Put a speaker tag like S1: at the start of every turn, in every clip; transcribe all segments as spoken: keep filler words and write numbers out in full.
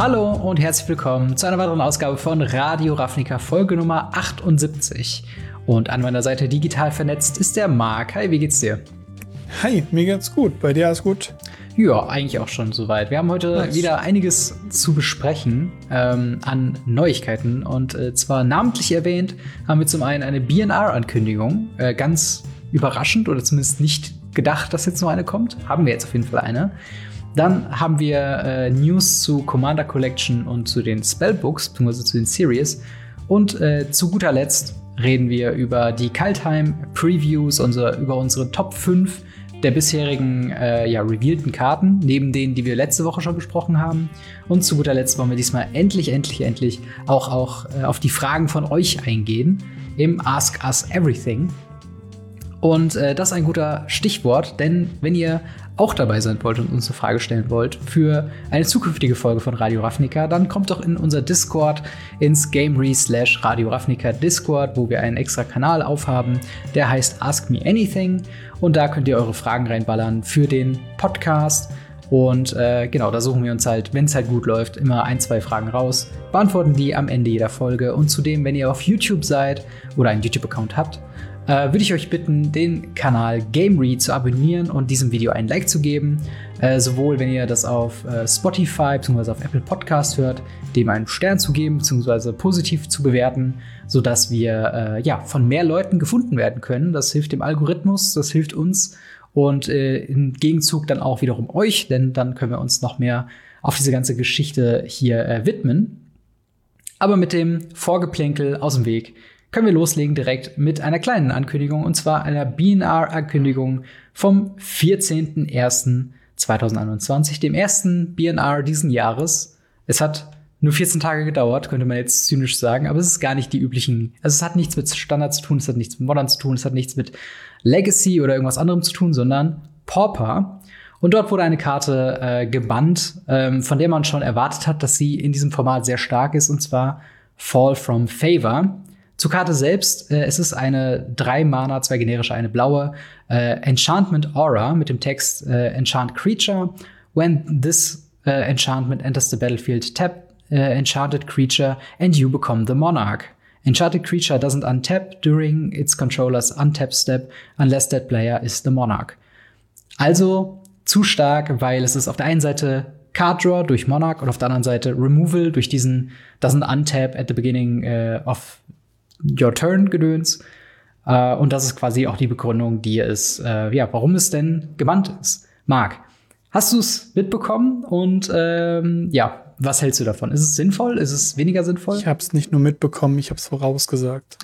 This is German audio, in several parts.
S1: Hallo und herzlich willkommen zu einer weiteren Ausgabe von Radio Ravnica, Folge Nummer achtundsiebzig. Und an meiner Seite digital vernetzt ist der Marc. Hi, wie geht's dir?
S2: Hi, mir geht's gut. Bei dir alles gut?
S1: Ja, eigentlich auch schon soweit. Wir haben heute nice. wieder einiges zu besprechen ähm, an Neuigkeiten. Und äh, zwar namentlich erwähnt haben wir zum einen eine B N R-Ankündigung. Äh, ganz überraschend oder zumindest nicht gedacht, dass jetzt noch eine kommt. Haben wir jetzt auf jeden Fall eine. Dann haben wir äh, News zu Commander Collection und zu den Spellbooks, beziehungsweise zu den Series. Und äh, zu guter Letzt reden wir über die Kaldheim-Previews, unser, über unsere Top fünf der bisherigen äh, ja, revealten Karten, neben denen, die wir letzte Woche schon besprochen haben. Und zu guter Letzt wollen wir diesmal endlich, endlich, endlich auch, auch äh, auf die Fragen von euch eingehen im Ask Us Everything. Und äh, das ist ein guter Stichwort, denn wenn ihr auch dabei sein wollt und uns eine Frage stellen wollt für eine zukünftige Folge von Radio Ravnica, dann kommt doch in unser Discord, ins Gamery slash Radio Ravnica Discord, wo wir einen extra Kanal aufhaben, der heißt Ask Me Anything. Und da könnt ihr eure Fragen reinballern für den Podcast. Und äh, genau, da suchen wir uns halt, wenn es halt gut läuft, immer ein, zwei Fragen raus, beantworten die am Ende jeder Folge. Und zudem, wenn ihr auf YouTube seid oder einen YouTube-Account habt, Äh, würde ich euch bitten, den Kanal Gamery zu abonnieren und diesem Video ein Like zu geben. Äh, sowohl, wenn ihr das auf äh, Spotify bzw. auf Apple Podcast hört, dem einen Stern zu geben bzw. positiv zu bewerten, sodass wir äh, ja, von mehr Leuten gefunden werden können. Das hilft dem Algorithmus, das hilft uns und äh, im Gegenzug dann auch wiederum euch, denn dann können wir uns noch mehr auf diese ganze Geschichte hier äh, widmen. Aber mit dem Vorgeplänkel aus dem Weg können wir loslegen direkt mit einer kleinen Ankündigung, und zwar einer B N R-Ankündigung vom vierzehnten ersten zweitausendeinundzwanzig, dem ersten B N R diesen Jahres. Es hat nur vierzehn Tage gedauert, könnte man jetzt zynisch sagen, aber es ist gar nicht die üblichen, also es hat nichts mit Standard zu tun, es hat nichts mit Modern zu tun, es hat nichts mit Legacy oder irgendwas anderem zu tun, sondern Pauper. Und dort wurde eine Karte äh, gebannt, ähm, von der man schon erwartet hat, dass sie in diesem Format sehr stark ist, und zwar Fall from Favor. Zur Karte selbst, äh, es ist eine drei Mana, zwei generische, eine blaue äh, Enchantment Aura mit dem Text äh, Enchant Creature. When this uh, enchantment enters the battlefield, tap uh, enchanted creature and you become the monarch. Enchanted creature doesn't untap during its controller's untap step unless that player is the monarch. Also zu stark, weil es ist auf der einen Seite Card Draw durch Monarch und auf der anderen Seite Removal durch diesen doesn't untap at the beginning uh, of Your Turn Gedöns. Äh, und das ist quasi auch die Begründung, die es, äh, ja, warum es denn gebannt ist. Marc, hast du es mitbekommen? Und ähm, ja, was hältst du davon? Ist es sinnvoll? Ist es weniger sinnvoll?
S2: Ich habe es nicht nur mitbekommen, ich habe es vorausgesagt.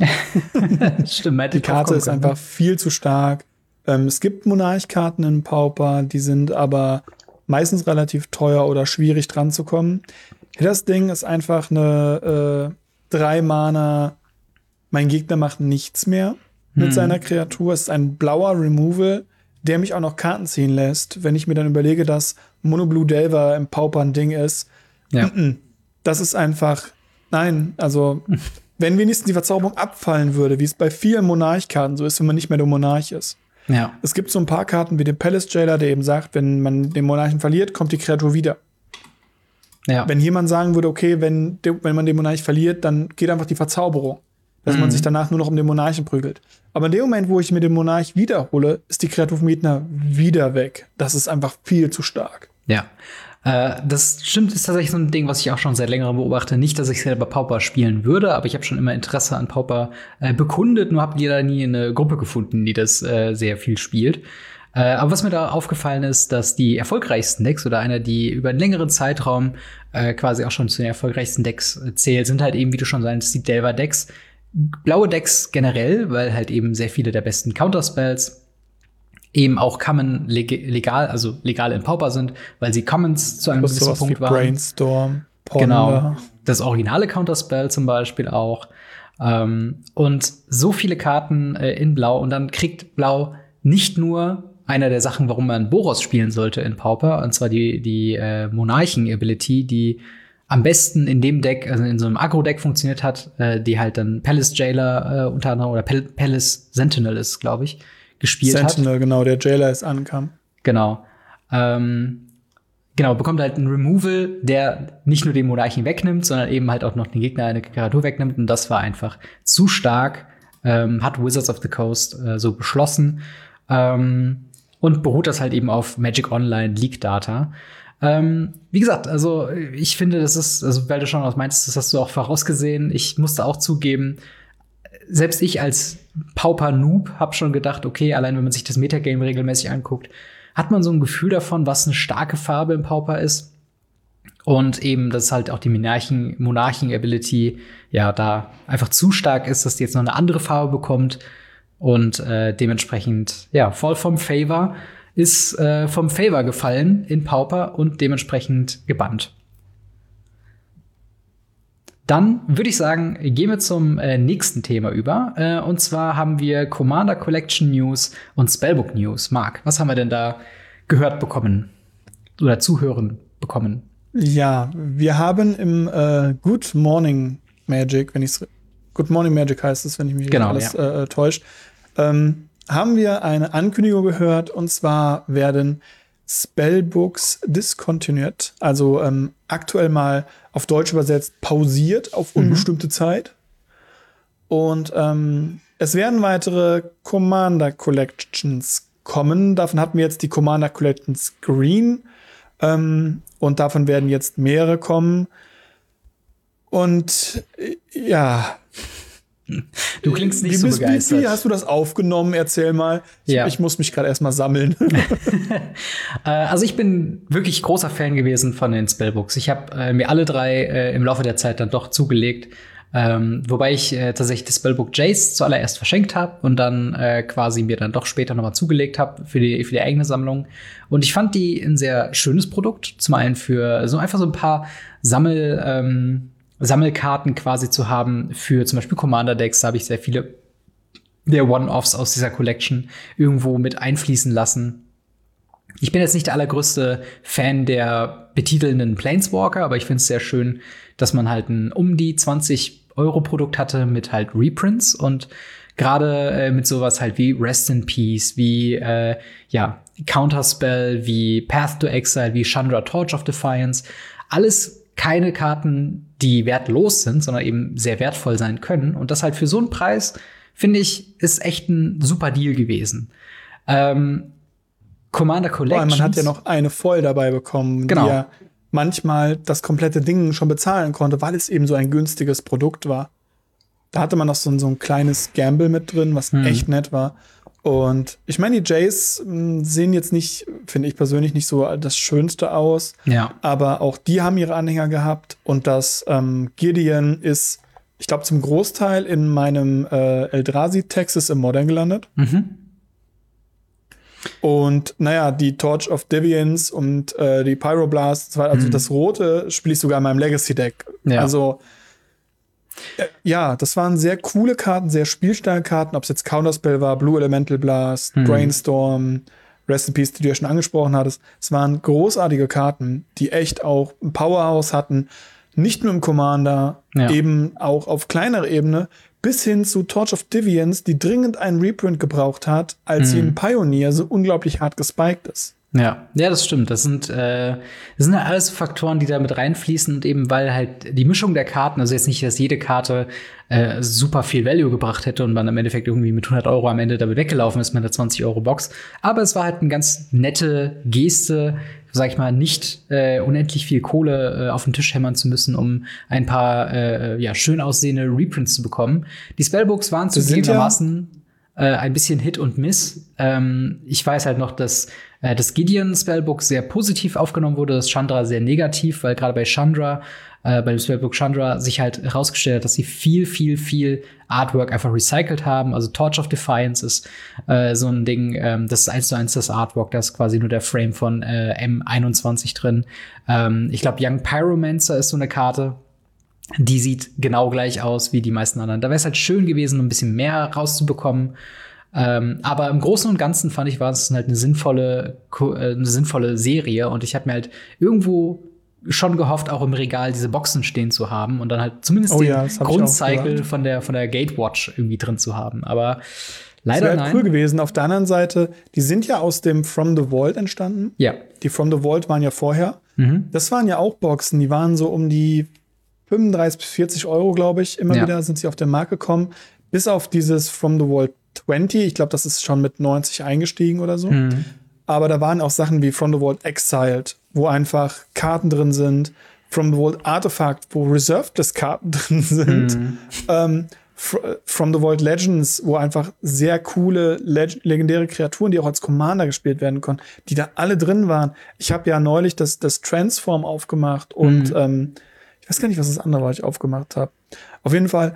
S1: Stimmt,
S2: die Karte ist einfach viel zu stark. Ähm, es gibt Monarch-Karten in Pauper, die sind aber meistens relativ teuer oder schwierig dran zu kommen. Das Ding ist einfach eine äh, drei Mana. Mein Gegner macht nichts mehr mit hm. seiner Kreatur. Es ist ein blauer Removal, der mich auch noch Karten ziehen lässt. Wenn ich mir dann überlege, dass Mono Blue Delver im Pauper ein Ding ist. Ja. Das ist einfach, nein, also wenn wenigstens die Verzauberung abfallen würde, wie es bei vielen Monarch-Karten so ist, wenn man nicht mehr der Monarch ist. Ja. Es gibt so ein paar Karten wie den Palace Jailer, der eben sagt, wenn man den Monarchen verliert, kommt die Kreatur wieder. Ja. Wenn jemand sagen würde, okay, wenn, wenn man den Monarch verliert, dann geht einfach die Verzauberung. Dass mhm. man sich danach nur noch um den Monarchen prügelt. Aber in dem Moment, wo ich mir den Monarch wiederhole, ist die Kreatur vom Gegner wieder weg. Das ist einfach viel zu stark.
S1: Ja, äh, das stimmt, ist tatsächlich so ein Ding, was ich auch schon seit längerem beobachte. Nicht, dass ich selber Pauper spielen würde, aber ich habe schon immer Interesse an Pauper äh, bekundet, nur habe leider nie eine Gruppe gefunden, die das äh, sehr viel spielt. Äh, aber was mir da aufgefallen ist, dass die erfolgreichsten Decks oder einer, die über einen längeren Zeitraum äh, quasi auch schon zu den erfolgreichsten Decks äh, zählt, sind halt eben, wie du schon sagst, die Delver-Decks. Blaue Decks generell, weil halt eben sehr viele der besten Counterspells eben auch Common leg- legal, also legal in Pauper sind, weil sie Commons zu einem
S2: das
S1: gewissen Punkt waren.
S2: Brainstorm, Ponder.
S1: Genau, das originale Counterspell zum Beispiel auch. Ähm, und so viele Karten äh, in Blau, und dann kriegt Blau nicht nur einer der Sachen, warum man Boros spielen sollte in Pauper, und zwar die, die äh, Monarchen-Ability, die am besten in dem Deck, also in so einem Aggro-Deck funktioniert hat, äh, die halt dann Palace Jailer äh, unter anderem oder Pal- Palace Sentinel ist, glaube ich, gespielt
S2: Sentinel,
S1: hat.
S2: Sentinel, genau, der Jailer ist ankam.
S1: Genau. Ähm, genau, bekommt halt ein Removal, der nicht nur den Monarchen wegnimmt, sondern eben halt auch noch den Gegner eine Kreatur wegnimmt. Und das war einfach zu stark, ähm, hat Wizards of the Coast äh, so beschlossen. Ähm, und beruht das halt eben auf Magic Online Leak Data. Ähm, wie gesagt, also ich finde, das ist, also weil du schon was meintest, das hast du auch vorausgesehen. Ich musste auch zugeben, selbst ich als Pauper-Noob habe schon gedacht, okay, allein wenn man sich das Metagame regelmäßig anguckt, hat man so ein Gefühl davon, was eine starke Farbe im Pauper ist. Und eben, dass halt auch die Monarchen, Monarchen-Ability ja da einfach zu stark ist, dass die jetzt noch eine andere Farbe bekommt. Und äh, dementsprechend, ja, Fall vom Favor ist äh, vom Favor gefallen in Pauper und dementsprechend gebannt. Dann würde ich sagen, gehen wir zum äh, nächsten Thema über. Äh, und zwar haben wir Commander Collection News und Spellbook News. Marc, was haben wir denn da gehört bekommen oder zuhören bekommen?
S2: Ja, wir haben im äh, Good Morning Magic, wenn ich's Good Morning Magic heißt es, wenn ich mich
S1: genau,
S2: nicht alles
S1: ja.
S2: äh, täuscht, ähm, haben wir eine Ankündigung gehört. Und zwar werden Spellbooks discontinued, also ähm, aktuell mal auf Deutsch übersetzt pausiert auf unbestimmte mhm. Zeit. Und ähm, es werden weitere Commander Collections kommen. Davon hatten wir jetzt die Commander Collections Green. Ähm, und davon werden jetzt mehrere kommen. Und äh, ja.
S1: Du klingst nicht
S2: wie
S1: so
S2: bist,
S1: begeistert.
S2: Wie, wie hast du das aufgenommen? Erzähl mal. Ich,
S1: ja.
S2: ich muss mich gerade erst mal sammeln.
S1: Also ich bin wirklich großer Fan gewesen von den Spellbooks. Ich habe äh, mir alle drei äh, im Laufe der Zeit dann doch zugelegt. Ähm, wobei ich äh, tatsächlich das Spellbook Jace zuallererst verschenkt habe und dann äh, quasi mir dann doch später noch mal zugelegt habe für die, für die eigene Sammlung. Und ich fand die ein sehr schönes Produkt. Zum einen für so einfach so ein paar Sammel ähm, Sammelkarten quasi zu haben für zum Beispiel Commander-Decks. Da habe ich sehr viele der One-Offs aus dieser Collection irgendwo mit einfließen lassen. Ich bin jetzt nicht der allergrößte Fan der betitelnden Planeswalker, aber ich finde es sehr schön, dass man halt ein um die zwanzig Euro Produkt hatte mit halt Reprints und gerade äh, mit sowas halt wie Rest in Peace, wie äh, ja Counterspell, wie Path to Exile, wie Chandra Torch of Defiance. Alles keine Karten, die wertlos sind, sondern eben sehr wertvoll sein können. Und das halt für so einen Preis, finde ich, ist echt ein super Deal gewesen. Ähm, Commander Collections.
S2: Man hat ja noch eine voll dabei bekommen,
S1: genau.
S2: die ja manchmal das komplette Ding schon bezahlen konnte, weil es eben so ein günstiges Produkt war. Da hatte man noch so ein, so ein kleines Gamble mit drin, was hm. echt nett war. Und ich meine, die Jays mh, sehen jetzt nicht, finde ich persönlich, nicht so das Schönste aus.
S1: Ja.
S2: Aber auch die haben ihre Anhänger gehabt. Und das ähm, Gideon ist, ich glaube, zum Großteil in meinem äh, Eldrazi Texas im Modern gelandet.
S1: Mhm.
S2: Und naja, die Torch of Deviance und äh, die Pyroblast, also mhm. das Rote spiele ich sogar in meinem Legacy-Deck.
S1: Ja.
S2: Also äh, ja, das waren sehr coole Karten, sehr spielstarke Karten, ob es jetzt Counterspell war, Blue Elemental Blast, mhm. Brainstorm, Rest in Peace, die du ja schon angesprochen hattest. Es waren großartige Karten, die echt auch ein Powerhouse hatten. Nicht nur im Commander, ja. eben auch auf kleinerer Ebene, bis hin zu Torch of Deviance, die dringend einen Reprint gebraucht hat, als mhm. sie in Pioneer so unglaublich hart gespiked ist.
S1: Ja, ja, das stimmt. Das sind, äh, das sind ja alles so Faktoren, die da mit reinfließen und eben weil halt die Mischung der Karten, also jetzt nicht, dass jede Karte äh, super viel Value gebracht hätte und man im Endeffekt irgendwie mit hundert Euro am Ende damit weggelaufen ist mit einer zwanzig Euro Box. Aber es war halt eine ganz nette Geste, sag ich mal, nicht äh, unendlich viel Kohle äh, auf den Tisch hämmern zu müssen, um ein paar äh, ja schön aussehende Reprints zu bekommen. Die Spellbooks waren zugegebenermaßen ja äh, ein bisschen Hit und Miss. Ähm, ich weiß halt noch, dass äh, das Gideon Spellbook sehr positiv aufgenommen wurde, das Chandra sehr negativ, weil gerade bei Chandra, äh, bei dem Spellbook Chandra sich halt herausgestellt hat, dass sie viel, viel, viel Artwork einfach recycelt haben. Also Torch of Defiance ist äh, so ein Ding, ähm, das ist eins zu eins das Artwork, da ist quasi nur der Frame von äh, M einundzwanzig drin. Ähm, ich glaube, Young Pyromancer ist so eine Karte, die sieht genau gleich aus wie die meisten anderen. Da wäre es halt schön gewesen, ein bisschen mehr rauszubekommen. Ähm, aber im Großen und Ganzen fand ich, war es halt eine sinnvolle, äh, eine sinnvolle Serie. Und ich habe mir halt irgendwo schon gehofft, auch im Regal diese Boxen stehen zu haben und dann halt zumindest
S2: oh
S1: den
S2: ja,
S1: Grundcycle von der, von der Gatewatch irgendwie drin zu haben. Aber leider
S2: das wäre cool gewesen. Auf der anderen Seite, die sind ja aus dem From the Vault entstanden.
S1: Ja.
S2: Die From the Vault waren ja vorher. Mhm. Das waren ja auch Boxen, die waren so um die fünfunddreißig bis vierzig Euro, glaube ich. Immer ja. wieder sind sie auf den Markt gekommen. Bis auf dieses From the Vault zwanzig. Ich glaube, das ist schon mit neunzig eingestiegen oder so. Mhm. Aber da waren auch Sachen wie From the Vault Exiled, wo einfach Karten drin sind. From the Vault Artifact, wo Reserved-Karten drin sind. Mhm. Ähm, From the Vault Legends, wo einfach sehr coole, leg- legendäre Kreaturen, die auch als Commander gespielt werden konnten, die da alle drin waren. Ich habe ja neulich das, das Transform aufgemacht und mhm. ähm, ich weiß gar nicht, was das andere war, was ich aufgemacht habe. Auf jeden Fall,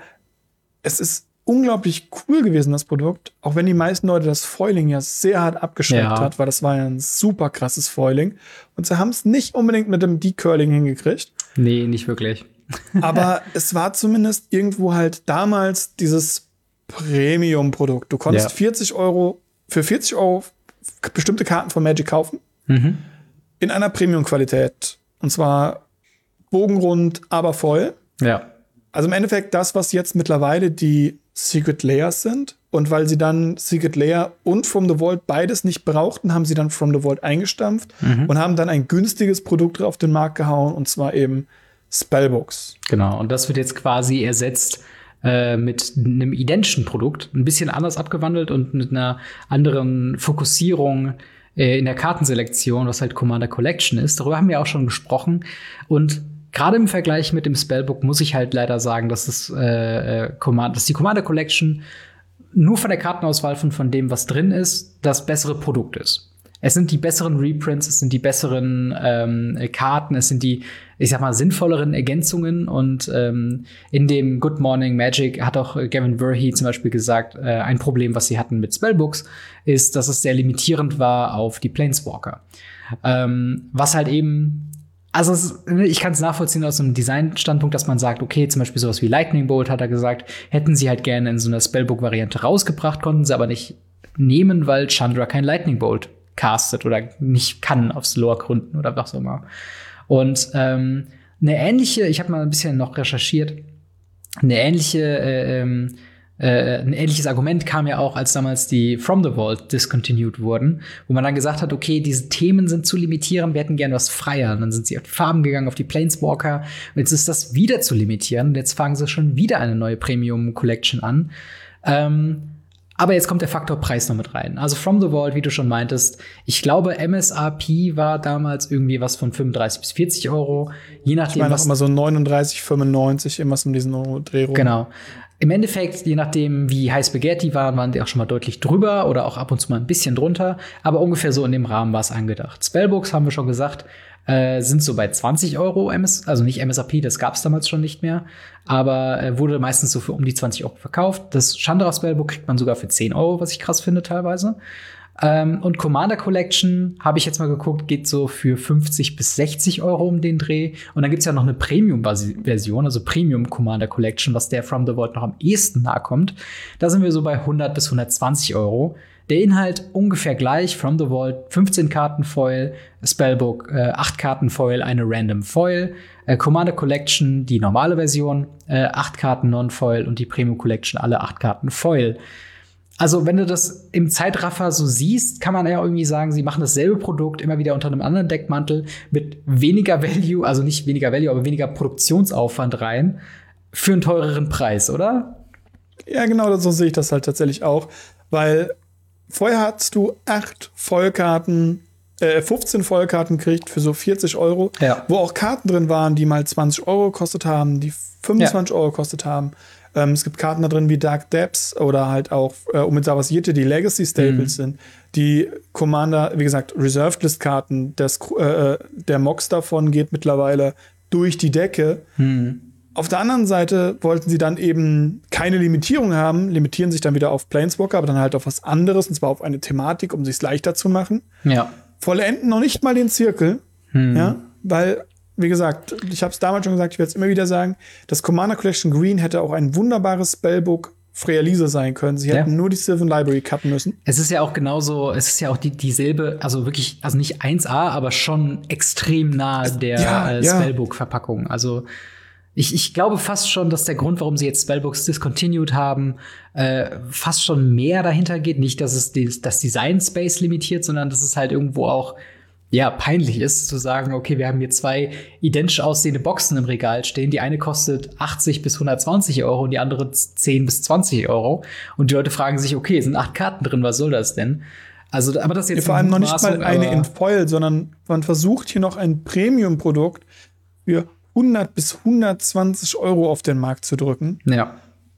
S2: es ist unglaublich cool gewesen, das Produkt, auch wenn die meisten Leute das Foiling ja sehr hart abgeschreckt ja. hat, weil das war ja ein super krasses Foiling. Und sie haben es nicht unbedingt mit dem Decurling hingekriegt.
S1: Nee, nicht wirklich.
S2: Aber es war zumindest irgendwo halt damals dieses Premium-Produkt. Du konntest ja. vierzig Euro, für vierzig Euro bestimmte Karten von Magic kaufen. Mhm. In einer Premium-Qualität. Und zwar bogenrund, aber voll.
S1: Ja.
S2: Also im Endeffekt das, was jetzt mittlerweile die Secret Layers sind. Und weil sie dann Secret Layer und From the Vault beides nicht brauchten, haben sie dann From the Vault eingestampft mhm. und haben dann ein günstiges Produkt auf den Markt gehauen. Und zwar eben Spellbooks.
S1: Genau, und das wird jetzt quasi ersetzt äh, mit einem identischen Produkt, ein bisschen anders abgewandelt und mit einer anderen Fokussierung äh, in der Kartenselektion, was halt Commander Collection ist. Darüber haben wir auch schon gesprochen. Und gerade im Vergleich mit dem Spellbook muss ich halt leider sagen, dass, das, äh, Command- dass die Commander Collection nur von der Kartenauswahl von, von dem, was drin ist, das bessere Produkt ist. Es sind die besseren Reprints, es sind die besseren ähm, Karten, es sind die, ich sag mal, sinnvolleren Ergänzungen. Und ähm, in dem Good Morning Magic hat auch Gavin Verhey zum Beispiel gesagt, äh, ein Problem, was sie hatten mit Spellbooks, ist, dass es sehr limitierend war auf die Planeswalker. Ähm, was halt eben, also es, ich kann es nachvollziehen aus einem Design-Standpunkt, dass man sagt, okay, zum Beispiel sowas wie Lightning Bolt, hat er gesagt, hätten sie halt gerne in so einer Spellbook-Variante rausgebracht, konnten sie aber nicht nehmen, weil Chandra kein Lightning Bolt castet oder nicht kann aus Lore-Gründen oder was auch immer. Und ähm, eine ähnliche, ich habe mal ein bisschen noch recherchiert, eine ähnliche, äh, äh, ein ähnliches Argument kam ja auch, als damals die From the Vault discontinued wurden, wo man dann gesagt hat, okay, diese Themen sind zu limitieren, wir hätten gern was freier. Und dann sind sie auf die Farben gegangen, auf die Planeswalker. Und jetzt ist das wieder zu limitieren. Und jetzt fangen sie schon wieder eine neue Premium-Collection an. Ähm, Aber jetzt kommt der Faktor Preis noch mit rein. Also From the Vault, wie du schon meintest, ich glaube, M S R P war damals irgendwie was von fünfunddreißig bis vierzig Euro. Je nachdem,
S2: ich meine auch immer so neununddreißig, fünfundneunzig, irgendwas um diesen Dreh rum.
S1: Genau. Im Endeffekt, je nachdem, wie heiß begehrt die waren, waren die auch schon mal deutlich drüber oder auch ab und zu mal ein bisschen drunter. Aber ungefähr so in dem Rahmen war es angedacht. Spellbooks, haben wir schon gesagt, äh, sind so bei zwanzig Euro, M S, also nicht M S R P, das gab es damals schon nicht mehr, aber äh, wurde meistens so für um die zwanzig Euro verkauft. Das Chandra Spellbook kriegt man sogar für zehn Euro, was ich krass finde teilweise. Ähm, und Commander Collection, habe ich jetzt mal geguckt, geht so für fünfzig bis sechzig Euro um den Dreh. Und dann gibt's ja noch eine Premium-Version, also Premium Commander Collection, was der From the Vault noch am ehesten nahe kommt. Da sind wir so bei hundert bis hundertzwanzig Euro. Der Inhalt ungefähr gleich, From the Vault, fünfzehn Karten Foil, Spellbook, äh, acht Karten Foil, eine Random Foil, äh, Commander Collection, die normale Version, äh, acht Karten Non-Foil und die Premium Collection, alle acht Karten Foil. Also, wenn du das im Zeitraffer so siehst, kann man ja irgendwie sagen, sie machen dasselbe Produkt immer wieder unter einem anderen Deckmantel mit weniger Value, also nicht weniger Value, aber weniger Produktionsaufwand rein für einen teureren Preis, oder?
S2: Ja, genau, so sehe ich das halt tatsächlich auch, weil vorher hattest du acht Vollkarten, äh, fünfzehn Vollkarten gekriegt für so vierzig Euro, ja. Wo auch Karten drin waren, die mal zwanzig Euro gekostet haben, die fünfundzwanzig ja. Euro gekostet haben. Ähm, es gibt Karten da drin wie Dark Depths oder halt auch äh, Umidzawas Jitte, die Legacy Staples mhm. sind. Die Commander, wie gesagt, Reserved List Karten, das, äh, der Mox davon geht mittlerweile durch die Decke. Mhm. Auf der anderen Seite wollten sie dann eben keine Limitierung haben, limitieren sich dann wieder auf Planeswalker, aber dann halt auf was anderes, und zwar auf eine Thematik, um es sich leichter zu machen.
S1: Ja.
S2: Vollenden noch nicht mal den Zirkel, hm. ja, weil, wie gesagt, ich habe es damals schon gesagt, ich werde es immer wieder sagen, das Commander Collection Green hätte auch ein wunderbares Spellbook Freya Lise sein können. Sie hätten ja. nur die Sylvan Library cutten müssen.
S1: Es ist ja auch genauso, es ist ja auch die, dieselbe, also wirklich, also nicht eins A, aber schon extrem nah der ja, äh, Spellbook-Verpackung. Also Ich, ich glaube fast schon, dass der Grund, warum sie jetzt Spellbooks discontinued haben, äh, fast schon mehr dahinter geht. Nicht, dass es die, das Design Space limitiert, sondern dass es halt irgendwo auch ja, peinlich ist, zu sagen, okay, wir haben hier zwei identisch aussehende Boxen im Regal stehen. Die eine kostet achtzig bis hundertzwanzig Euro und die andere zehn bis zwanzig Euro. Und die Leute fragen sich, okay, sind acht Karten drin, was soll das denn? Also, aber das ist jetzt
S2: ja, vor allem noch nicht mal eine in Foil, sondern man versucht hier noch ein Premium-Produkt für hundert bis hundertzwanzig Euro auf den Markt zu drücken.
S1: Ja.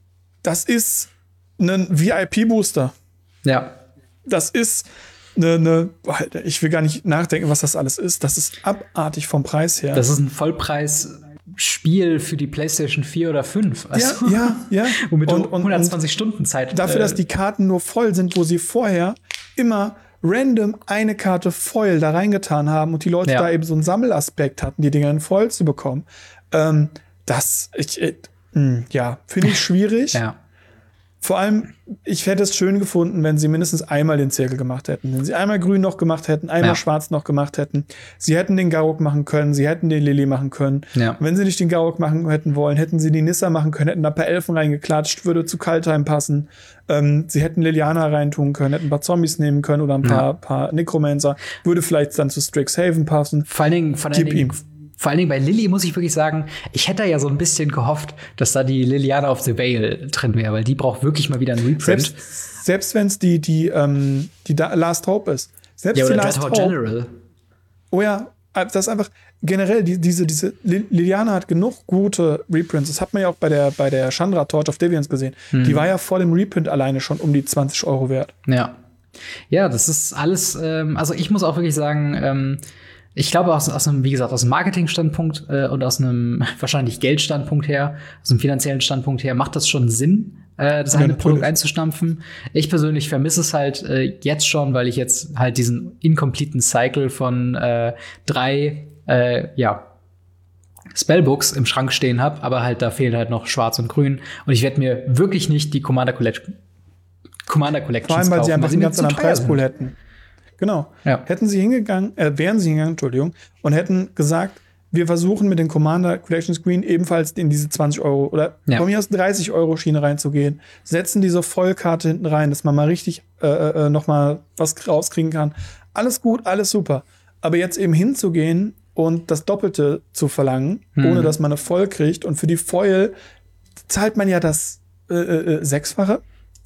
S2: Das ist ein V I P-Booster.
S1: Ja.
S2: Das ist eine, eine, ich will gar nicht nachdenken, was das alles ist. Das ist abartig vom Preis her.
S1: Das ist ein Vollpreis-Spiel für die PlayStation vier oder fünf.
S2: Also, ja, ja, ja.
S1: Womit
S2: und,
S1: du
S2: und,
S1: hundertzwanzig Stunden Zeit
S2: dafür,
S1: äh,
S2: dass die Karten nur voll sind, wo sie vorher immer random eine Karte Foil da reingetan haben und die Leute
S1: ja.
S2: da eben so einen Sammelaspekt hatten, die Dinger in Foil zu bekommen. Ähm, das, ich, äh, mh, ja, finde ich schwierig.
S1: ja.
S2: Vor allem, ich hätte es schön gefunden, wenn sie mindestens einmal den Zirkel gemacht hätten. Wenn sie einmal grün noch gemacht hätten, einmal
S1: ja.
S2: schwarz noch gemacht hätten. Sie hätten den Garruk machen können, sie hätten den Lily machen können.
S1: Ja.
S2: Wenn sie nicht den Garruk machen hätten wollen, hätten sie die Nissa machen können, hätten da ein paar Elfen reingeklatscht, würde zu Kaltheim passen. Ähm, sie hätten Liliana reintun können, hätten ein paar Zombies nehmen können oder ein paar, ja. paar Necromancer. Würde vielleicht dann zu Strixhaven passen.
S1: Vor allen Dingen, vor allen Dingen Vor allen Dingen bei Lily muss ich wirklich sagen, ich hätte ja so ein bisschen gehofft, dass da die Liliana of the Veil drin wäre, weil die braucht wirklich mal wieder einen Reprint.
S2: Selbst, selbst wenn es die, die, ähm, die Last Hope ist. Selbst
S1: ja, oder
S2: die Last
S1: Dreadhorde General.
S2: Oh ja, das ist einfach generell, die, diese, diese Liliana hat genug gute Reprints. Das hat man ja auch bei der, bei der Chandra Torch of Deviance gesehen. Hm. Die war ja vor dem Reprint alleine schon um die zwanzig Euro wert.
S1: Ja. Ja, das ist alles, ähm, also ich muss auch wirklich sagen, ähm, ich glaube, aus, aus einem, wie gesagt, aus einem Marketing-Standpunkt äh, und aus einem wahrscheinlich Geldstandpunkt her, aus einem finanziellen Standpunkt her, macht das schon Sinn, äh, das ja, eine natürlich. Produkt einzustampfen. Ich persönlich vermisse es halt äh, jetzt schon, weil ich jetzt halt diesen incompleten Cycle von äh, drei, äh, ja, Spellbooks im Schrank stehen habe, aber halt da fehlen halt noch Schwarz und Grün. Und ich werde mir wirklich nicht die Commander Collection Commander Collections
S2: Vor allem, weil
S1: kaufen,
S2: sie einfach einen ganz anderen Preispool
S1: sind.
S2: hätten. Genau.
S1: Ja.
S2: Hätten sie hingegangen, äh, wären sie hingegangen, Entschuldigung, und hätten gesagt, wir versuchen mit den Commander Collection Screen ebenfalls in diese zwanzig Euro oder
S1: ja.
S2: von mir aus dreißig Euro Schiene reinzugehen, setzen diese Vollkarte hinten rein, dass man mal richtig äh, äh, noch mal was rauskriegen kann. Alles gut, alles super. Aber jetzt eben hinzugehen und das Doppelte zu verlangen, mhm. ohne dass man eine Voll kriegt, und für die Foil zahlt man ja das äh, äh, Sechsfache.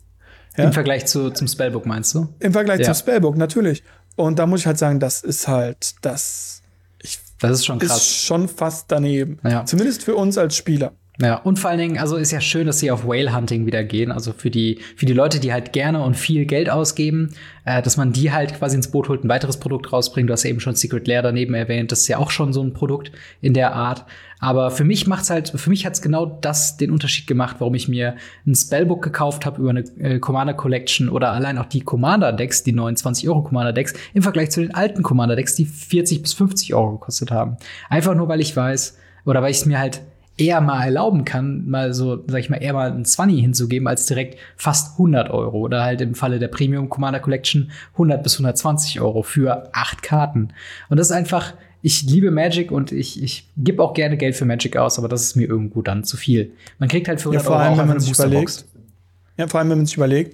S2: Ja?
S1: Im Vergleich zu, zum Spellbook, meinst du?
S2: Im Vergleich
S1: ja.
S2: zum Spellbook, natürlich. Und da muss ich halt sagen, das ist halt, das, ich,
S1: das ist schon krass.
S2: Ist schon fast daneben.
S1: Ja.
S2: Zumindest für uns als Spieler.
S1: Ja, und vor allen Dingen, also ist ja schön, dass sie auf Whale Hunting wieder gehen. Also für die, für die Leute, die halt gerne und viel Geld ausgeben, äh, dass man die halt quasi ins Boot holt, ein weiteres Produkt rausbringt. Du hast ja eben schon Secret Lair daneben erwähnt. Das ist ja auch schon so ein Produkt in der Art. Aber für mich macht's halt, für mich hat's genau das den Unterschied gemacht, warum ich mir ein Spellbook gekauft habe über eine äh, Commander Collection oder allein auch die Commander Decks, die neunundzwanzig Euro Commander Decks, im Vergleich zu den alten Commander Decks, die vierzig bis fünfzig Euro gekostet haben. Einfach nur, weil ich weiß, oder weil ich es mir halt eher mal erlauben kann, mal so, sag ich mal, eher mal ein zwanzig hinzugeben, als direkt fast hundert Euro. Oder halt im Falle der Premium Commander Collection hundert bis hundertzwanzig Euro für acht Karten. Und das ist einfach, ich liebe Magic und ich, ich gebe auch gerne Geld für Magic aus, aber das ist mir irgendwo dann zu viel. Man kriegt halt für hundert
S2: ja, vor allem,
S1: Euro auch
S2: wenn man
S1: eine
S2: sich überlegt. Ja, vor allem, wenn man sich überlegt,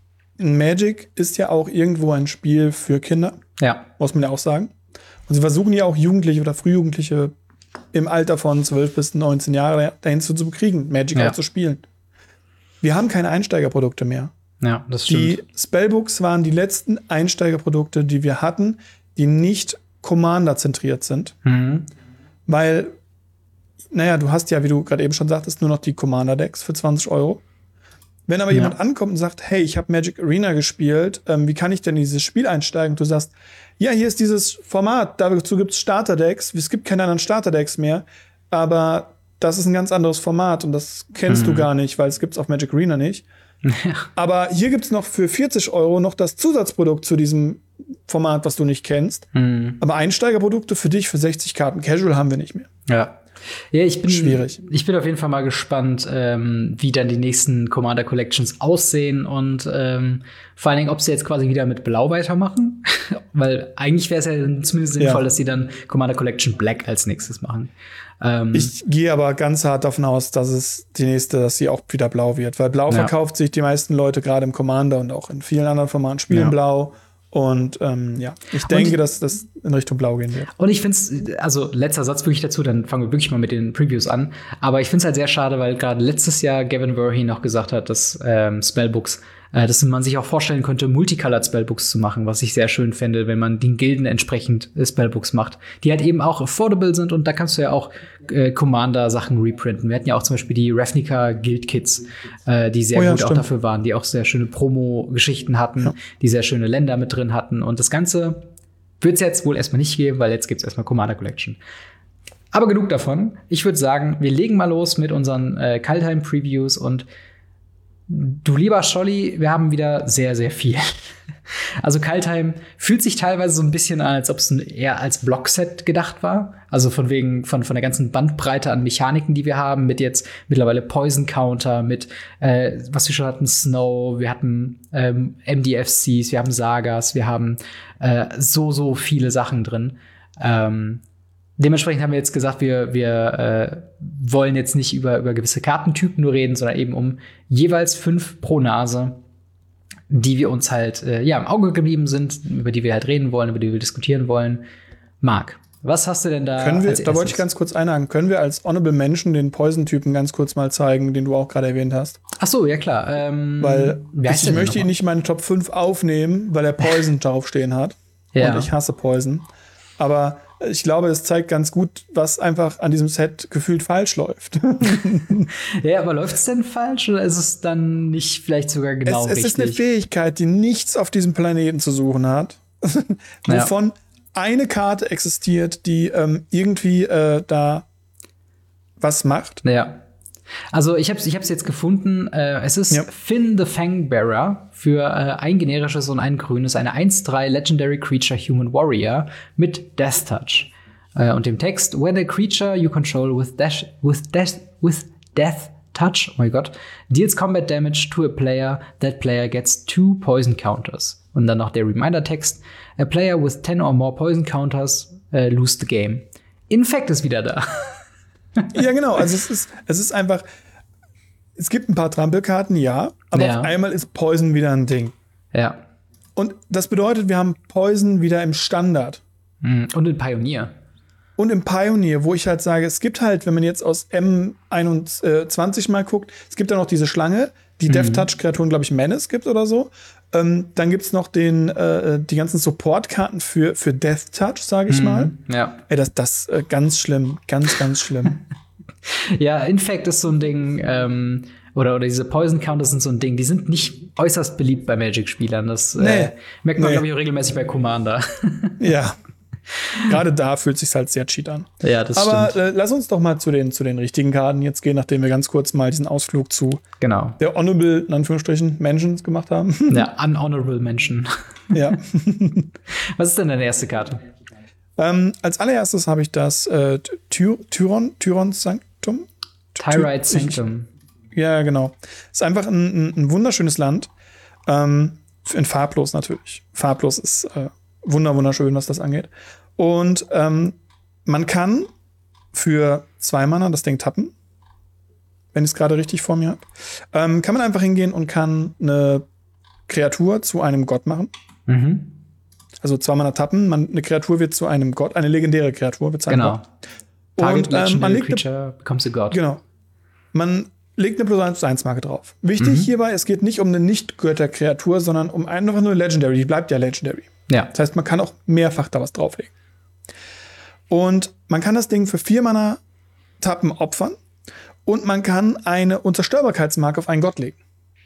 S2: Magic ist ja auch irgendwo ein Spiel für Kinder.
S1: Ja.
S2: Muss man ja auch sagen. Und sie versuchen ja auch Jugendliche oder Frühjugendliche im Alter von zwölf bis neunzehn Jahre dahin zu bekriegen, Magic
S1: ja.
S2: auch zu spielen. Wir haben keine Einsteigerprodukte mehr.
S1: Ja, das stimmt.
S2: Die Spellbooks waren die letzten Einsteigerprodukte, die wir hatten, die nicht Commander-zentriert sind.
S1: Mhm.
S2: Weil, naja, du hast ja, wie du gerade eben schon sagtest, nur noch die Commander-Decks für zwanzig Euro. Wenn aber ja. jemand ankommt und sagt, hey, ich habe Magic Arena gespielt, ähm, wie kann ich denn in dieses Spiel einsteigen? Und du sagst, ja, hier ist dieses Format, dazu gibt es Starterdecks, es gibt keine anderen Starterdecks mehr, aber das ist ein ganz anderes Format und das kennst mhm. du gar nicht, weil es gibt's auf Magic Arena nicht. Ja. Aber hier gibt's noch für vierzig Euro noch das Zusatzprodukt zu diesem Format, was du nicht kennst. Mhm. Aber Einsteigerprodukte für dich für sechzig Karten Casual haben wir nicht mehr.
S1: Ja. Ja, ich bin
S2: schwierig.
S1: Ich bin auf jeden Fall mal gespannt, ähm, wie dann die nächsten Commander Collections aussehen und ähm, vor allen Dingen, ob sie jetzt quasi wieder mit Blau weitermachen, weil eigentlich wäre es ja zumindest sinnvoll, ja. dass sie dann Commander Collection Black als nächstes machen. Ähm,
S2: ich gehe aber ganz hart davon aus, dass es die nächste, dass sie auch wieder Blau wird, weil Blau ja. verkauft sich die meisten Leute gerade im Commander und auch in vielen anderen Formaten spielen ja. Blau Und ähm, ja, ich denke, und, dass das in Richtung Blau gehen wird.
S1: Und ich finde es, also letzter Satz wirklich dazu, dann fangen wir wirklich mal mit den Previews an. Aber ich finde es halt sehr schade, weil gerade letztes Jahr Gavin Verhey noch gesagt hat, dass ähm, Spellbooks, äh, dass man sich auch vorstellen könnte, Multicolored Spellbooks zu machen, was ich sehr schön fände, wenn man den Gilden entsprechend äh, Spellbooks macht, die halt eben auch affordable sind und da kannst du ja auch äh, Commander-Sachen reprinten. Wir hatten ja auch zum Beispiel die Ravnica Guild-Kits, äh, die sehr oh ja, gut stimmt. auch dafür waren, die auch sehr schöne Promo-Geschichten hatten, ja. die sehr schöne Länder mit drin hatten. Und das Ganze wird es jetzt wohl erstmal nicht geben, weil jetzt gibt es erstmal Commander Collection. Aber genug davon. Ich würde sagen, wir legen mal los mit unseren äh, Kaldheim-Previews und du lieber Scholli, wir haben wieder sehr, sehr viel. Also Kaldheim fühlt sich teilweise so ein bisschen an, als ob es eher als Blockset gedacht war. Also von wegen von, von der ganzen Bandbreite an Mechaniken, die wir haben, mit jetzt mittlerweile Poison Counter, mit äh, was wir schon hatten, Snow, wir hatten ähm, M D F Cs, wir haben Sagas, wir haben äh, so, so viele Sachen drin. Ähm, Dementsprechend haben wir jetzt gesagt, wir, wir äh, wollen jetzt nicht über, über gewisse Kartentypen nur reden, sondern eben um jeweils fünf pro Nase, die wir uns halt äh, ja, im Auge geblieben sind, über die wir halt reden wollen, über die wir diskutieren wollen. Marc, was hast du denn da?
S2: Können wir, da wollte ich ganz kurz einhaken. Können wir als Honorable Mention den Poison-Typen ganz kurz mal zeigen, den du auch gerade erwähnt hast?
S1: Ach so, ja klar. Ähm,
S2: weil ich, ich möchte ihn nicht in meine Top fünf aufnehmen, weil er Poison draufstehen hat. Ja. Und ich hasse Poison. Aber ich glaube, es zeigt ganz gut, was einfach an diesem Set gefühlt falsch läuft.
S1: Ja, aber läuft es denn falsch oder ist es dann nicht vielleicht sogar genau
S2: es, es
S1: richtig?
S2: Es ist eine Fähigkeit, die nichts auf diesem Planeten zu suchen hat, wovon ja. eine Karte existiert, die ähm, irgendwie äh, da was macht.
S1: Ja. Also ich habe es ich hab's jetzt gefunden. Äh, es ist ja. Finn the Fangbearer für äh, ein generisches und ein grünes, eine eins drei Legendary Creature Human Warrior mit Death Touch. Äh, und dem Text: When a creature you control with, dash, with, death, with Death Touch, oh mein Gott, deals combat damage to a player, that player gets two poison counters. Und dann noch der Reminder-Text: A player with ten or more poison counters uh, lose the game. Infect ist wieder da.
S2: Ja, genau. Also es ist, es ist einfach, es gibt ein paar Trampelkarten, ja, aber ja. auf einmal ist Poison wieder ein Ding.
S1: Ja.
S2: Und das bedeutet, wir haben Poison wieder im Standard.
S1: Und im Pioneer.
S2: Und im Pioneer, wo ich halt sage, es gibt halt, wenn man jetzt aus M einundzwanzig mal guckt, es gibt da noch diese Schlange, die mhm. Death Touch-Kreaturen, glaube ich, Menace gibt oder so. Ähm, dann gibt's noch den, äh, die ganzen Support-Karten für, für Death Touch, sage ich mhm. mal.
S1: Ja.
S2: Ey, das das äh, ganz schlimm, ganz, ganz schlimm.
S1: Ja, Infect ist so ein Ding, ähm, oder, oder diese Poison-Counters sind so ein Ding, die sind nicht äußerst beliebt bei Magic-Spielern. Das nee. äh, merkt man, nee. glaube ich, auch regelmäßig bei Commander.
S2: Ja. Gerade da fühlt es sich halt sehr cheat an.
S1: Ja, das
S2: Aber
S1: stimmt.
S2: äh, lass uns doch mal zu den, zu den richtigen Karten jetzt gehen, nachdem wir ganz kurz mal diesen Ausflug zu
S1: genau.
S2: der Honorable, in Anführungsstrichen, Mentions gemacht haben.
S1: Ja, Unhonorable Mention.
S2: Ja.
S1: Was ist denn deine erste Karte?
S2: Ähm, als allererstes habe ich das äh, Ty- Tyron, Tyron Sanctum?
S1: Tyrite Sanctum.
S2: Ich, ja, genau. Ist einfach ein, ein, ein wunderschönes Land. Ähm, in farblos natürlich. Farblos ist äh, wunder wunderschön, was das angeht. Und ähm, man kann für zwei Mana das Ding tappen, wenn ich es gerade richtig vor mir habe. Ähm, kann man einfach hingehen und kann eine Kreatur zu einem Gott machen.
S1: Mhm.
S2: Also zwei Mana tappen, man, eine Kreatur wird zu einem Gott, eine legendäre Kreatur wird zu einem
S1: genau.
S2: Gott. Und ähm, man legt
S1: Creature becomes a God.
S2: Genau. Man legt eine plus eins plus eins Marke drauf. Wichtig mhm. hierbei, es geht nicht um eine Nicht-Götter-Kreatur, sondern um einfach nur Legendary. Die bleibt ja Legendary.
S1: Ja.
S2: Das heißt, man kann auch mehrfach da was drauflegen. Und man kann das Ding für vier Mana tappen, opfern. Und man kann eine Unzerstörbarkeitsmarke auf einen Gott legen.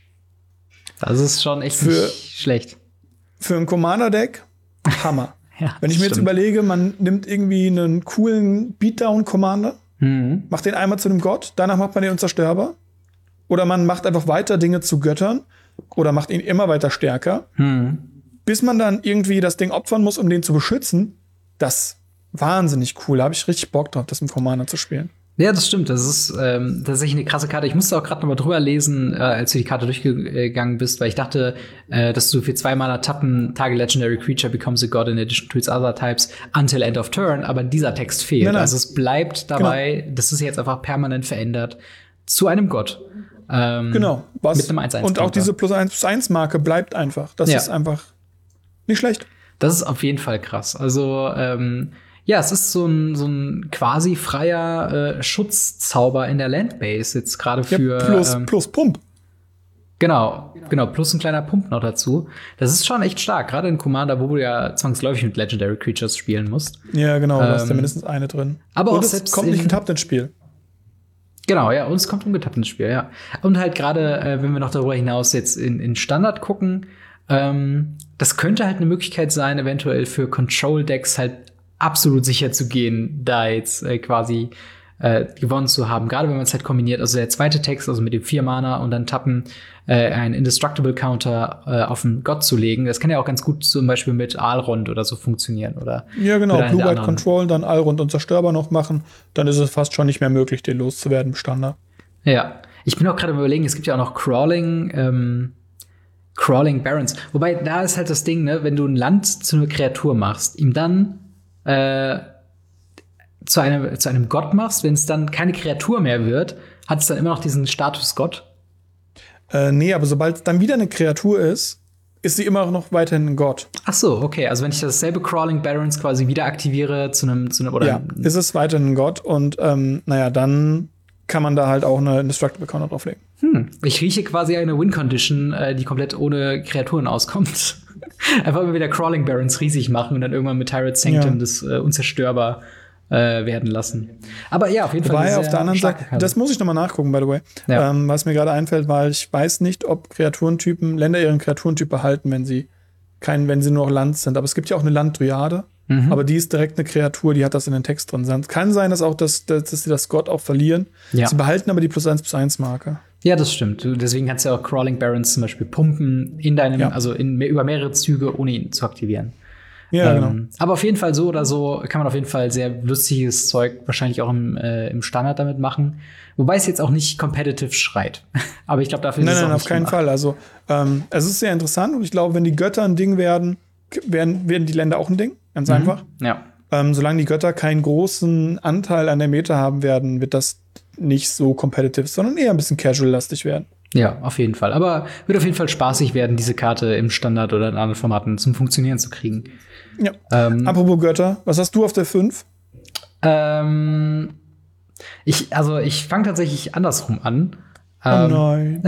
S1: Das ist schon echt
S2: für,
S1: nicht schlecht.
S2: Für ein Commander-Deck, Hammer.
S1: Ja,
S2: wenn ich mir
S1: stimmt.
S2: jetzt überlege, man nimmt irgendwie einen coolen Beatdown-Commander,
S1: mhm.
S2: macht den einmal zu einem Gott, danach macht man den unzerstörbar. Oder man macht einfach weiter Dinge zu Göttern oder macht ihn immer weiter stärker.
S1: Mhm.
S2: Bis man dann irgendwie das Ding opfern muss, um den zu beschützen. Das ist wahnsinnig cool. Da habe ich richtig Bock drauf, das im Commander zu spielen.
S1: Ja, das stimmt. Das ist ähm, tatsächlich eine krasse Karte. Ich musste auch gerade noch mal drüber lesen, äh, als du die Karte durchgegangen bist, weil ich dachte, äh, dass du für zwei Mana tappen, Target Legendary Creature becomes a God in addition to its other types until end of turn, aber dieser Text fehlt. Nein, nein. Also es bleibt dabei, genau. Das ist jetzt einfach permanent verändert zu einem Gott. Ähm,
S2: genau. Was?
S1: Mit einem eins eins.
S2: Und auch diese plus eins plus eins Marke bleibt einfach. Das
S1: ja.
S2: ist einfach Nicht schlecht.
S1: Das ist auf jeden Fall krass. Also, ähm, ja, es ist so ein, so ein quasi freier äh, Schutzzauber in der Landbase jetzt gerade für.
S2: Ja, plus,
S1: ähm,
S2: plus Pump.
S1: Genau, genau, plus ein kleiner Pump noch dazu. Das ist schon echt stark, gerade in Commander, wo du ja zwangsläufig mit Legendary Creatures spielen musst.
S2: Ja, genau,
S1: ähm,
S2: da ist ja mindestens eine drin.
S1: Aber
S2: und
S1: auch
S2: es
S1: selbst
S2: kommt
S1: in,
S2: nicht getappt ins Spiel.
S1: Genau, ja, und es kommt ungetappt ins Spiel, ja. Und halt gerade, äh, wenn wir noch darüber hinaus jetzt in, in Standard gucken, ähm, das könnte halt eine Möglichkeit sein, eventuell für Control-Decks halt absolut sicher zu gehen, da jetzt äh, quasi äh, gewonnen zu haben. Gerade wenn man es halt kombiniert, also der zweite Text, also mit dem vier Mana und dann tappen, äh, einen Indestructible-Counter äh, auf den Gott zu legen. Das kann ja auch ganz gut zum Beispiel mit Alrond oder so funktionieren, oder?
S2: Ja, genau, Blue-White Control, dann Alrond und Zerstörbar noch machen, dann ist es fast schon nicht mehr möglich, den loszuwerden im Standard.
S1: Ja, ich bin auch gerade überlegen, es gibt ja auch noch Crawling, ähm, Crawling Barons. Wobei, da ist halt das Ding, ne, wenn du ein Land zu einer Kreatur machst, ihm dann äh, zu einem, zu einem Gott machst, wenn es dann keine Kreatur mehr wird, hat es dann immer noch diesen Status Gott?
S2: Äh, nee, aber sobald es dann wieder eine Kreatur ist, ist sie immer noch weiterhin ein Gott.
S1: Ach so, okay. Also wenn ich dasselbe Crawling Barons quasi wieder aktiviere zu einem, zu einem oder
S2: ja, ist es weiterhin ein Gott und ähm, naja, dann kann man da halt auch eine Indestructible Counter drauflegen.
S1: Hm, ich rieche quasi eine Win-Condition, äh, die komplett ohne Kreaturen auskommt. Einfach immer wieder Crawling Barons riesig machen und dann irgendwann mit Tyrant Sanctum ja. das äh, unzerstörbar äh, werden lassen. Aber ja, auf jeden Fall.
S2: Wobei, auf der anderen Seite, das muss ich noch mal nachgucken, by the way. Ja. Ähm, was mir gerade einfällt, weil ich weiß nicht, ob Kreaturentypen, Länder ihren Kreaturentyp behalten, wenn sie kein, wenn sie nur noch Land sind. Aber es gibt ja auch eine Landdryade. Mhm. Aber die ist direkt eine Kreatur, die hat das in den Text drin. Kann sein, dass auch das, dass, dass sie das Gott auch verlieren. Ja. Sie behalten aber die plus eins plus eins Marke.
S1: Ja, das stimmt. Deswegen kannst du ja auch Crawling Barons zum Beispiel pumpen in deinem, ja. also in, über mehrere Züge, ohne ihn zu aktivieren.
S2: Ja,
S1: ähm,
S2: genau.
S1: Aber auf jeden Fall so oder so kann man auf jeden Fall sehr lustiges Zeug wahrscheinlich auch im, äh, im Standard damit machen. Wobei es jetzt auch nicht competitive schreit. Aber ich glaube, dafür
S2: nein,
S1: ist es
S2: nein,
S1: auch
S2: auf
S1: nicht
S2: keinen
S1: gemacht.
S2: Fall. Also ähm, es ist sehr interessant und ich glaube, wenn die Götter ein Ding werden, werden, werden die Länder auch ein Ding. Ganz
S1: mhm.
S2: einfach.
S1: Ja.
S2: Ähm, solange die Götter keinen großen Anteil an der Meta haben werden, wird das nicht so competitive, sondern eher ein bisschen casual-lastig werden.
S1: Ja, auf jeden Fall. Aber wird auf jeden Fall spaßig werden, diese Karte im Standard oder in anderen Formaten zum Funktionieren zu kriegen.
S2: Ja. Ähm, Apropos Götter, was hast du auf der fünf?
S1: Ähm, ich, also ich fange tatsächlich andersrum an.
S2: Oh
S1: ähm,
S2: nein.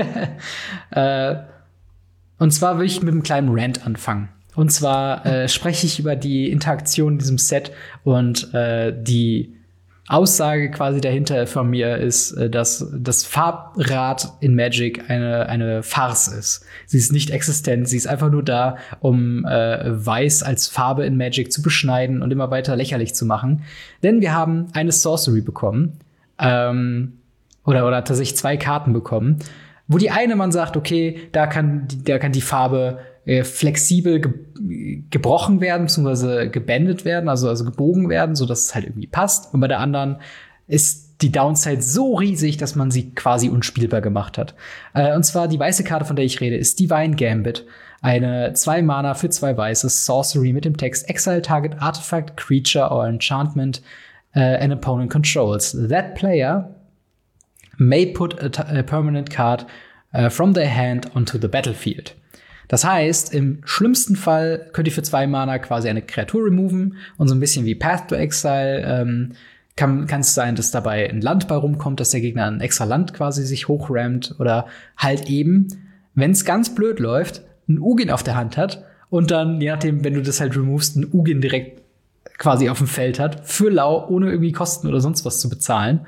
S1: äh, und zwar will ich mit einem kleinen Rant anfangen. Und zwar äh, spreche ich über die Interaktion in diesem Set und äh, die Aussage quasi dahinter von mir ist, dass das Farbrad in Magic eine, eine Farce ist. Sie ist nicht existent, sie ist einfach nur da, um äh, Weiß als Farbe in Magic zu beschneiden und immer weiter lächerlich zu machen. Denn wir haben eine Sorcery bekommen, ähm, oder, oder tatsächlich zwei Karten bekommen, wo die eine man sagt, okay, da kann, da kann die Farbe äh, flexibel ge- gebrochen werden, beziehungsweise gebändet werden, also, also gebogen werden, sodass es halt irgendwie passt. Und bei der anderen ist die Downside so riesig, dass man sie quasi unspielbar gemacht hat. Äh, und zwar die weiße Karte, von der ich rede, ist Divine Gambit. Eine zwei Mana für zwei weiße Sorcery mit dem Text Exile Target Artifact, Creature or Enchantment uh, an opponent controls. That player may put a, t- a permanent card uh, from their hand onto the battlefield. Das heißt, im schlimmsten Fall könnt ihr für zwei Mana quasi eine Kreatur removen und so ein bisschen wie Path to Exile ähm, kann es sein, dass dabei ein Land bei rumkommt, dass der Gegner ein extra Land quasi sich hochrammt oder halt eben, wenn es ganz blöd läuft, ein Ugin auf der Hand hat und dann, je nachdem, wenn du das halt removest, ein Ugin direkt quasi auf dem Feld hat, für lau, ohne irgendwie Kosten oder sonst was zu bezahlen.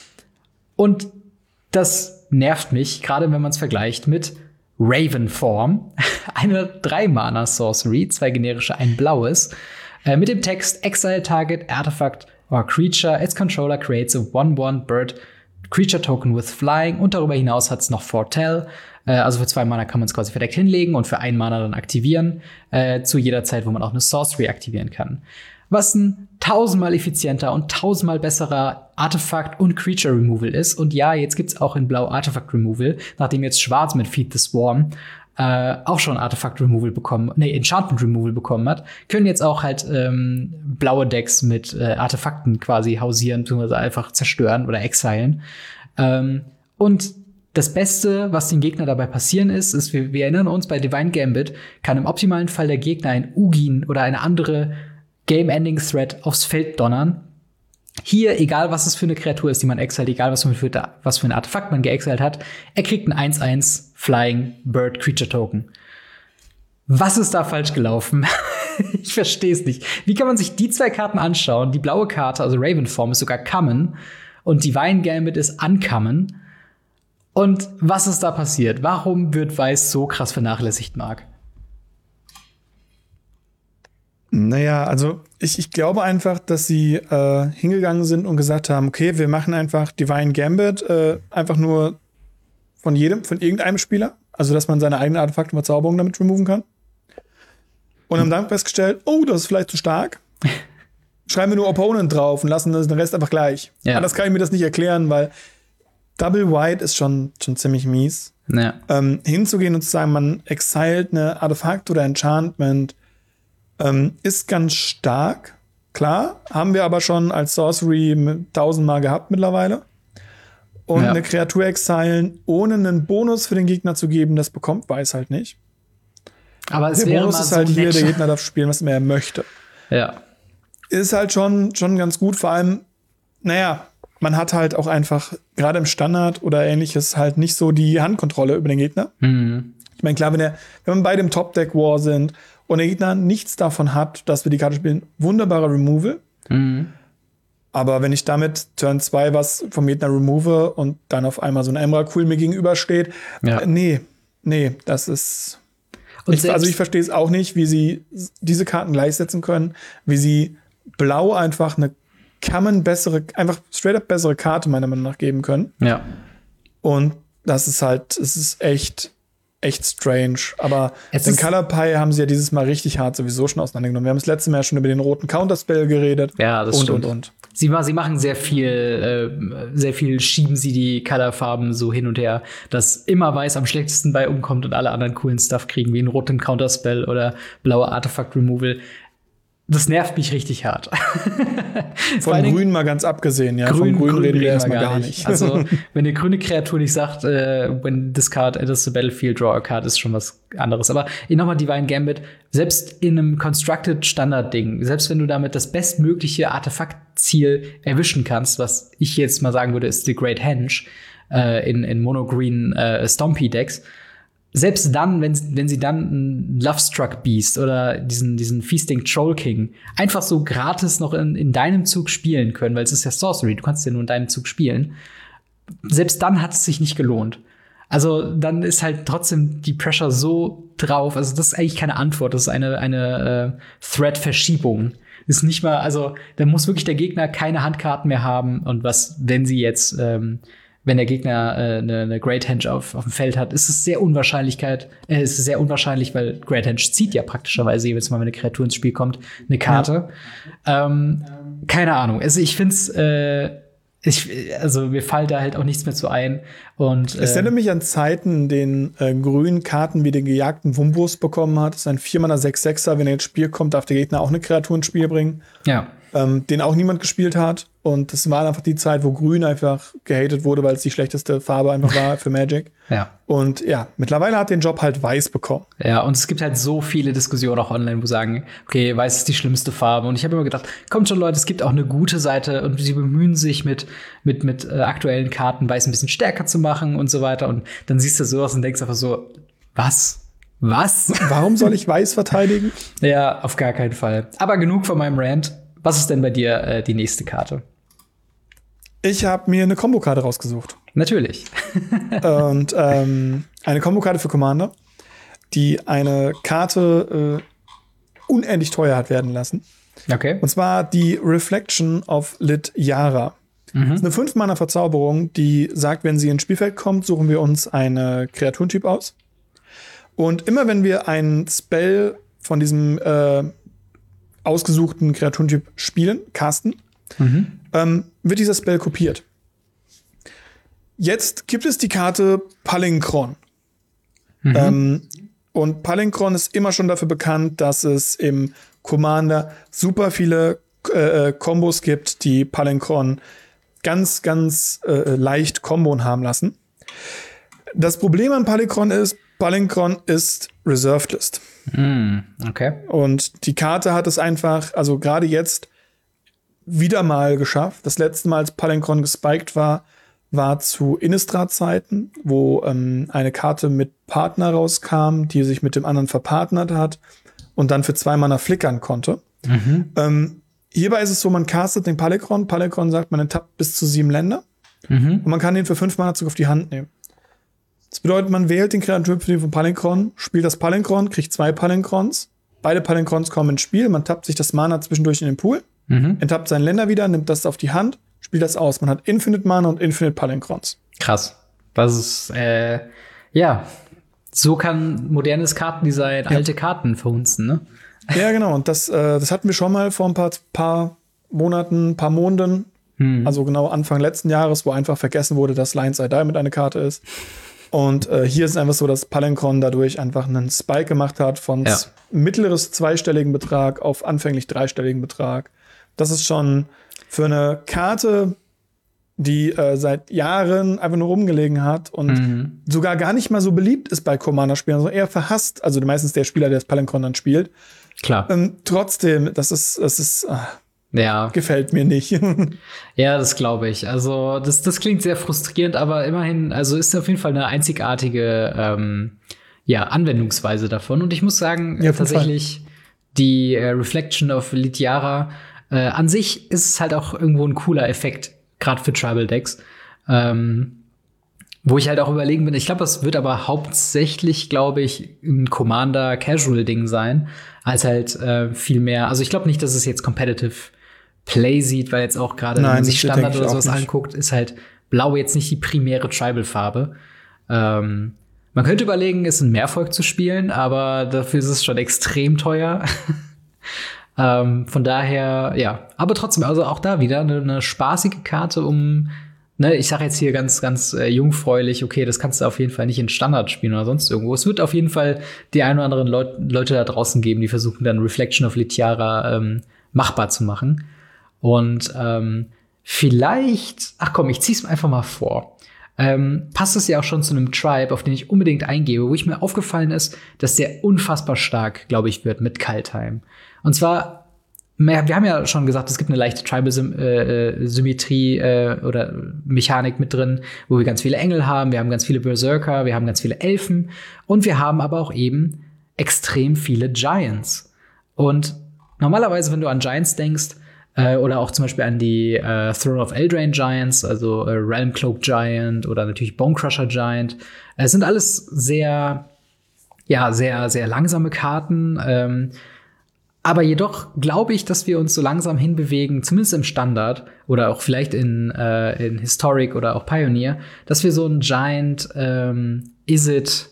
S1: Und das nervt mich, gerade wenn man es vergleicht mit Ravenform, eine drei Mana Sorcery, zwei generische, ein blaues, äh, mit dem Text Exile Target Artifact or Creature its Controller creates a one one Bird Creature Token with Flying und darüber hinaus hat es noch Foretell. Äh, also für zwei Mana kann man es quasi verdeckt hinlegen und für ein Mana dann aktivieren, äh, zu jeder Zeit, wo man auch eine Sorcery aktivieren kann. Was ein tausendmal effizienter und tausendmal besserer Artefakt- und Creature-Removal ist. Und ja, jetzt gibt's auch in Blau Artefakt-Removal, nachdem jetzt Schwarz mit Feed the Swarm äh, auch schon Artefakt-Removal bekommen, nee, Enchantment-Removal bekommen hat, können jetzt auch halt ähm, blaue Decks mit äh, Artefakten quasi hausieren, beziehungsweise einfach zerstören oder exilen. Ähm, und das Beste, was dem Gegner dabei passieren ist, ist, wir, wir erinnern uns, bei Divine Gambit kann im optimalen Fall der Gegner ein Ugin oder eine andere Game-Ending-Threat aufs Feld donnern. Hier, egal was es für eine Kreatur ist, die man exiled, egal was für, was für ein Artefakt man geexiled hat, er kriegt ein eins eins Flying Bird Creature Token. Was ist da falsch gelaufen? Ich verstehe es nicht. Wie kann man sich die zwei Karten anschauen? Die blaue Karte, also Ravenform, ist sogar Common und Divine Gambit ist Uncommon. Und was ist da passiert? Warum wird Weiß so krass vernachlässigt, Marc?
S2: Naja, also ich, ich glaube einfach, dass sie äh, hingegangen sind und gesagt haben, okay, wir machen einfach Divine Gambit äh, einfach nur von jedem, von irgendeinem Spieler. Also, dass man seine eigenen Artefakte und Verzauberungen damit removen kann. Und haben dann festgestellt, oh, das ist vielleicht zu stark. Schreiben wir nur Opponent drauf und lassen den Rest einfach gleich. Ja. Anders kann ich mir das nicht erklären, weil Double White ist schon, schon ziemlich mies.
S1: Ja.
S2: Ähm, hinzugehen und zu sagen, man exiled eine Artefakt oder Enchantment, ähm, ist ganz stark. Klar, haben wir aber schon als Sorcery tausendmal gehabt mittlerweile. Und ja. eine Kreatur exilen, ohne einen Bonus für den Gegner zu geben, das bekommt Weiß halt nicht.
S1: Aber es
S2: der
S1: wäre
S2: Bonus
S1: mal
S2: ist
S1: so
S2: halt hier,
S1: nett.
S2: der Gegner darf spielen, was immer er möchte.
S1: Ja.
S2: Ist halt schon, schon ganz gut, vor allem, naja, man hat halt auch einfach, gerade im Standard oder ähnliches, halt nicht so die Handkontrolle über den Gegner.
S1: Mhm.
S2: Ich meine, klar, wenn, der, wenn wir beide im Top-Deck-War sind und der Gegner nichts davon hat, dass wir die Karte spielen, wunderbarer Removal.
S1: Mhm.
S2: Aber wenn ich damit Turn zwei was vom Gegner remove und dann auf einmal so ein Emrakul mir gegenübersteht,
S1: ja.
S2: äh, nee, nee, das ist.
S1: Und
S2: ich, also ich verstehe es auch nicht, wie sie diese Karten gleichsetzen können, wie sie Blau einfach eine Common bessere, einfach straight up bessere Karte meiner Meinung nach geben können.
S1: Ja.
S2: Und das ist halt, es ist echt, echt strange. Aber es den Color Pie haben sie ja dieses Mal richtig hart sowieso schon auseinandergenommen. Wir haben das letzte Mal schon über den roten Counterspell geredet.
S1: Ja, das
S2: und,
S1: stimmt.
S2: Und, und.
S1: Sie, sie machen sehr viel, äh, sehr viel schieben sie die Colorfarben so hin und her, dass immer Weiß am schlechtesten bei umkommt und alle anderen coolen Stuff kriegen, wie einen roten Counterspell oder blaue Artifact Removal. Das nervt mich richtig hart.
S2: Von Grün mal ganz abgesehen, ja.
S1: Grün,
S2: Von Grün,
S1: Grün
S2: reden wir
S1: gar
S2: erstmal
S1: nicht.
S2: gar nicht.
S1: Also, wenn eine grüne Kreatur nicht sagt, äh, when this card enters the battlefield, draw a card, ist schon was anderes. Aber nochmal Divine Gambit, selbst in einem Constructed Standard-Ding, selbst wenn du damit das bestmögliche Artefaktziel erwischen kannst, was ich jetzt mal sagen würde, ist The Great Henge äh, in, in Mono-Green äh, Stompy-Decks, selbst dann, wenn, wenn sie dann ein Lovestruck Beast oder diesen, diesen Feasting Troll King einfach so gratis noch in, in deinem Zug spielen können, weil es ist ja Sorcery, du kannst ja nur in deinem Zug spielen, selbst dann hat es sich nicht gelohnt. Also dann ist halt trotzdem die Pressure so drauf, also das ist eigentlich keine Antwort, das ist eine, eine äh, Threat-Verschiebung. Ist nicht mal, also da muss wirklich der Gegner keine Handkarten mehr haben und was, wenn sie jetzt ähm, wenn der Gegner äh, eine, eine Great Henge auf, auf dem Feld hat, ist es sehr Unwahrscheinlichkeit, äh, ist es sehr unwahrscheinlich, weil Great Henge zieht ja praktischerweise jedes Mal, wenn eine Kreatur ins Spiel kommt, eine Karte. Ja. Ähm, keine Ahnung. Also ich find's, äh, ich, also mir fällt da halt auch nichts mehr zu ein. Und, äh,
S2: es erinnert mich an Zeiten, in denen äh, grün Karten wie den gejagten Wumbus bekommen hat. Das ist ein vier Mana sechs sechser, wenn er ins Spiel kommt, darf der Gegner auch eine Kreatur ins Spiel bringen.
S1: Ja.
S2: Ähm, den auch niemand gespielt hat. Und das war einfach die Zeit, wo Grün einfach gehatet wurde, weil es die schlechteste Farbe einfach war für Magic.
S1: Ja.
S2: Und ja, mittlerweile hat den Job halt Weiß bekommen.
S1: Ja, und es gibt halt so viele Diskussionen auch online, wo sagen, okay, Weiß ist die schlimmste Farbe. Und ich habe immer gedacht, kommt schon, Leute, es gibt auch eine gute Seite und sie bemühen sich mit, mit, mit äh, aktuellen Karten Weiß ein bisschen stärker zu machen und so weiter. Und dann siehst du sowas und denkst einfach so, was? Was?
S2: Warum soll ich Weiß verteidigen?
S1: Ja, auf gar keinen Fall. Aber genug von meinem Rant. Was ist denn bei dir äh, die nächste Karte?
S2: Ich habe mir eine Kombokarte rausgesucht.
S1: Natürlich.
S2: Und ähm, eine Kombokarte für Commander, die eine Karte äh, unendlich teuer hat werden lassen.
S1: Okay.
S2: Und zwar die Reflection of Lit Yara. Mhm. Das ist eine fünf Mana Verzauberung, die sagt, wenn sie ins Spielfeld kommt, suchen wir uns eine Kreaturentyp aus. Und immer wenn wir einen Spell von diesem äh, ausgesuchten Kreaturentyp spielen, casten, mhm. ähm, wird dieser Spell kopiert. Jetzt gibt es die Karte Palinchron. Mhm. Ähm, und Palinchron ist immer schon dafür bekannt, dass es im Commander super viele äh, Kombos gibt, die Palinchron ganz, ganz äh, leicht Kombon haben lassen. Das Problem an Palinchron ist, Palinchron ist Reserved List.
S1: Mm, okay.
S2: Und die Karte hat es einfach, also gerade jetzt, wieder mal geschafft. Das letzte Mal, als Palinchron gespiked war, war zu Innistrad-Zeiten, wo ähm, eine Karte mit Partner rauskam, die sich mit dem anderen verpartnert hat und dann für zwei Mana flickern konnte.
S1: Mhm.
S2: Ähm, hierbei ist es so, man castet den Palinchron. Palinchron sagt, man enttappt bis zu sieben Länder.
S1: Mhm.
S2: Und man kann den für fünf Mana Zug auf die Hand nehmen. Das bedeutet, man wählt den Kreaturtyp von Palinchron, spielt das Palinchron, kriegt zwei Palinchrons. Beide Palinchrons kommen ins Spiel. Man tappt sich das Mana zwischendurch in den Pool,
S1: mhm.
S2: enttappt seine Länder wieder, nimmt das auf die Hand, spielt das aus. Man hat Infinite Mana und Infinite Palinchrons.
S1: Krass. Das ist, äh, ja, so kann modernes Kartendesign ja. alte Karten verhunzen, ne?
S2: Ja, genau. Und das, äh, das hatten wir schon mal vor ein paar, paar Monaten, paar Monaten. Hm. Also genau Anfang letzten Jahres, wo einfach vergessen wurde, dass Lions I Die mit eine Karte ist. Und äh, hier ist es einfach so, dass Palinchron dadurch einfach einen Spike gemacht hat von
S1: ja.
S2: mittleres zweistelligen Betrag auf anfänglich dreistelligen Betrag. Das ist schon für eine Karte, die äh, seit Jahren einfach nur rumgelegen hat und mhm. sogar gar nicht mal so beliebt ist bei Commander-Spielern, sondern eher verhasst. Also meistens der Spieler, der das Palinchron dann spielt.
S1: Klar.
S2: Ähm, trotzdem, das ist, das ist, ah,
S1: ja.
S2: gefällt mir nicht.
S1: Ja, das glaube ich. Also das, das klingt sehr frustrierend, aber immerhin, also ist auf jeden Fall eine einzigartige ähm, ja, Anwendungsweise davon. Und ich muss sagen,
S2: ja,
S1: tatsächlich die äh, Reflection of Litiara äh, an sich ist es halt auch irgendwo ein cooler Effekt, gerade für Tribal Decks. Ähm, wo ich halt auch überlegen bin, ich glaube, es wird aber hauptsächlich, glaube ich, ein Commander-Casual-Ding sein, als halt äh, viel mehr. Also ich glaube nicht, dass es jetzt Competitive Play sieht, weil jetzt auch gerade, wenn man sich Standard oder sowas anguckt, ist halt Blau jetzt nicht die primäre Tribal-Farbe. Ähm, man könnte überlegen, es in Mehrvolk zu spielen, aber dafür ist es schon extrem teuer. ähm, von daher, ja. Aber trotzdem, also auch da wieder eine, eine spaßige Karte, um Ne, ich sage jetzt hier ganz, ganz äh, jungfräulich, okay, das kannst du auf jeden Fall nicht in Standard spielen oder sonst irgendwo. Es wird auf jeden Fall die ein oder anderen Leut- Leute da draußen geben, die versuchen dann Reflection of Litiara ähm, machbar zu machen. Und ähm, vielleicht, ach komm, ich zieh's einfach mal vor. Ähm, passt es ja auch schon zu einem Tribe, auf den ich unbedingt eingebe, wo ich mir aufgefallen ist, dass der unfassbar stark, glaube ich, wird mit Kaldheim. Und zwar wir haben ja schon gesagt, es gibt eine leichte Tribal-Symmetrie äh, äh, oder Mechanik mit drin, wo wir ganz viele Engel haben, wir haben ganz viele Berserker, wir haben ganz viele Elfen und wir haben aber auch eben extrem viele Giants. Und normalerweise, wenn du an Giants denkst, äh, oder auch zum Beispiel an die äh, Throne of Eldraine Giants, also äh, Realm Cloak Giant oder natürlich Bonecrusher Giant, es äh, sind alles sehr, ja, sehr, sehr langsame Karten, ähm, aber jedoch glaube ich, dass wir uns so langsam hinbewegen, zumindest im Standard oder auch vielleicht in, äh, in Historic oder auch Pioneer, dass wir so ein Giant ähm, Izzet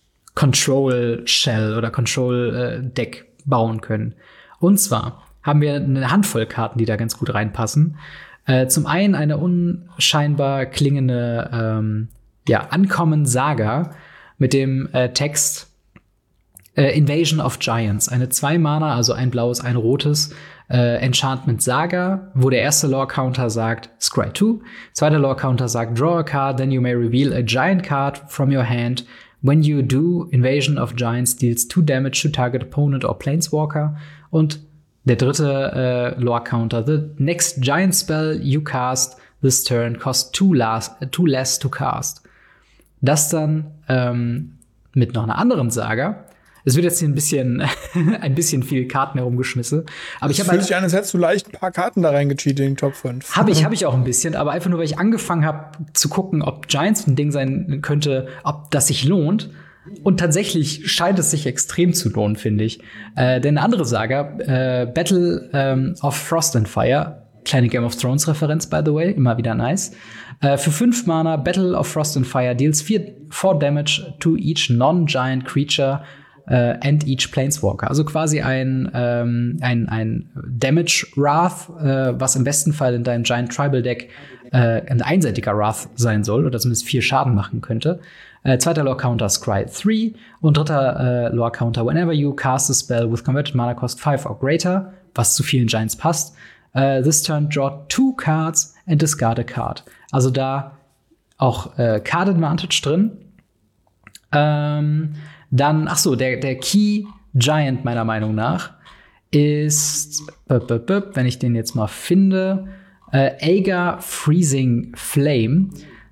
S1: Control Shell oder Control äh, Deck bauen können. Und zwar haben wir eine Handvoll Karten, die da ganz gut reinpassen. Äh, zum einen eine unscheinbar klingende ähm, ja, Uncommon Saga mit dem äh, Text Äh, Invasion of Giants, eine zwei Mana, also ein blaues, ein rotes äh, Enchantment Saga, wo der erste Lore-Counter sagt Scry two, zweiter Lore-Counter sagt Draw a card, then you may reveal a giant card from your hand. When you do, Invasion of Giants deals two damage to target opponent or Planeswalker. Und der dritte äh, Lore-Counter, the next giant spell you cast this turn costs two, last, two less to cast. Das dann ähm, mit noch einer anderen Saga. Es wird jetzt hier ein bisschen, ein bisschen viel Karten herumgeschmissen. Aber
S2: das
S1: ich habe
S2: fühlt sich an, als hättest du leicht ein paar Karten da reingecheatet in den Top fünf.
S1: Habe ich, habe ich auch ein bisschen. Aber einfach nur, weil ich angefangen habe zu gucken, ob Giants ein Ding sein könnte, ob das sich lohnt. Und tatsächlich scheint es sich extrem zu lohnen, finde ich. Äh, denn eine andere Saga, äh, Battle ähm, of Frost and Fire, kleine Game of Thrones Referenz, by the way, immer wieder nice. Äh, für fünf Mana, Battle of Frost and Fire deals four damage to each non-giant creature Uh, and each Planeswalker. Also quasi ein, ähm, ein, ein Damage Wrath, äh, was im besten Fall in deinem Giant Tribal Deck äh, ein einseitiger Wrath sein soll oder zumindest vier Schaden machen könnte. Äh, zweiter Lore Counter Scry three und dritter äh, Lore Counter Whenever you cast a spell with converted mana cost five or greater, was zu vielen Giants passt. Uh, this turn draw two cards and discard a card. Also da auch äh, Card Advantage drin. Ähm, dann, ach so, der, der Key Giant meiner Meinung nach ist, wenn ich den jetzt mal finde, äh, Aegar Freezing Flame,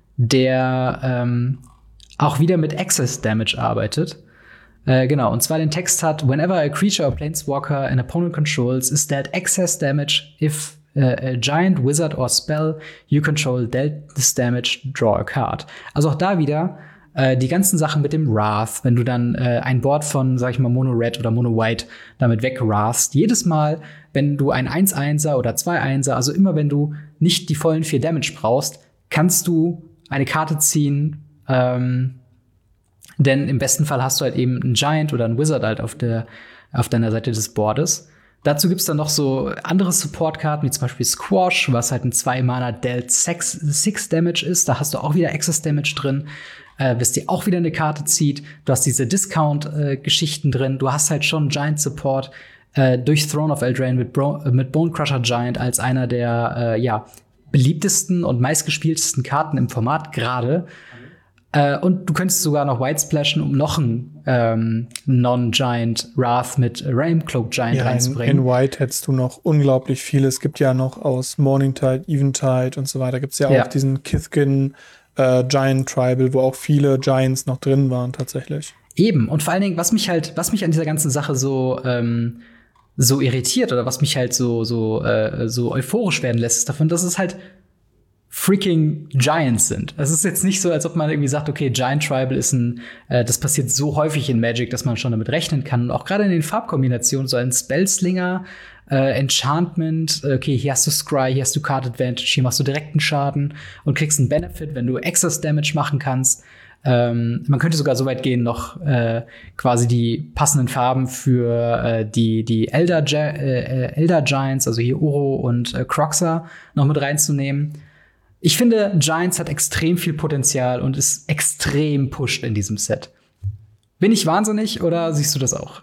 S1: der ähm, auch wieder mit Access Damage arbeitet. Äh, genau, und zwar den Text hat: Whenever a creature or planeswalker an opponent controls is dealt access damage if uh, a giant, wizard or spell you control dealt this damage, draw a card. Also auch da wieder äh, die ganzen Sachen mit dem Wrath, wenn du dann äh, ein Board von, sag ich mal, Mono Red oder Mono White damit wegwrathst. Jedes Mal, wenn du ein eins Einser oder zwei Einser, also immer wenn du nicht die vollen vier Damage brauchst, kannst du eine Karte ziehen, ähm, denn im besten Fall hast du halt eben einen Giant oder einen Wizard halt auf der auf deiner Seite des Boardes. Dazu gibt's dann noch so andere Support-Karten, wie zum Beispiel Squash, was halt ein zwei Mana Dealt six Damage ist. Da hast du auch wieder Access Damage drin, äh, bis dir auch wieder eine Karte zieht. Du hast diese Discount-Geschichten äh, drin. Du hast halt schon Giant Support äh, durch Throne of Eldraine mit, Bro- mit Bone Crusher Giant als einer der äh, ja, beliebtesten und meistgespieltesten Karten im Format gerade. Äh, und du könntest sogar noch White splashen, um noch einen ähm, Non-Giant Wrath mit Realmcloak Giant
S2: ja,
S1: reinzubringen.
S2: In, in White hättest du noch unglaublich viele. Es gibt ja noch aus Morningtide, Eventide und so weiter, gibt es ja, ja auch diesen Kithkin äh, Giant Tribal, wo auch viele Giants noch drin waren tatsächlich.
S1: Eben. Und vor allen Dingen, was mich halt, was mich an dieser ganzen Sache so ähm, so irritiert oder was mich halt so so äh, so euphorisch werden lässt, ist davon, dass es halt freaking Giants sind. Es ist jetzt nicht so, als ob man irgendwie sagt, okay, Giant Tribal ist ein, äh, das passiert so häufig in Magic, dass man schon damit rechnen kann. Und auch gerade in den Farbkombinationen, so ein Spellslinger, äh, Enchantment, okay, hier hast du Scry, hier hast du Card Advantage, hier machst du direkten Schaden und kriegst einen Benefit, wenn du Excess Damage machen kannst. Ähm, man könnte sogar so weit gehen, noch äh, quasi die passenden Farben für äh, die, die Elder, Gi- äh, Elder Giants, also hier Uro und äh, Croxa, noch mit reinzunehmen. Ich finde, Giants hat extrem viel Potenzial und ist extrem pushed in diesem Set. Bin ich wahnsinnig oder siehst du das auch?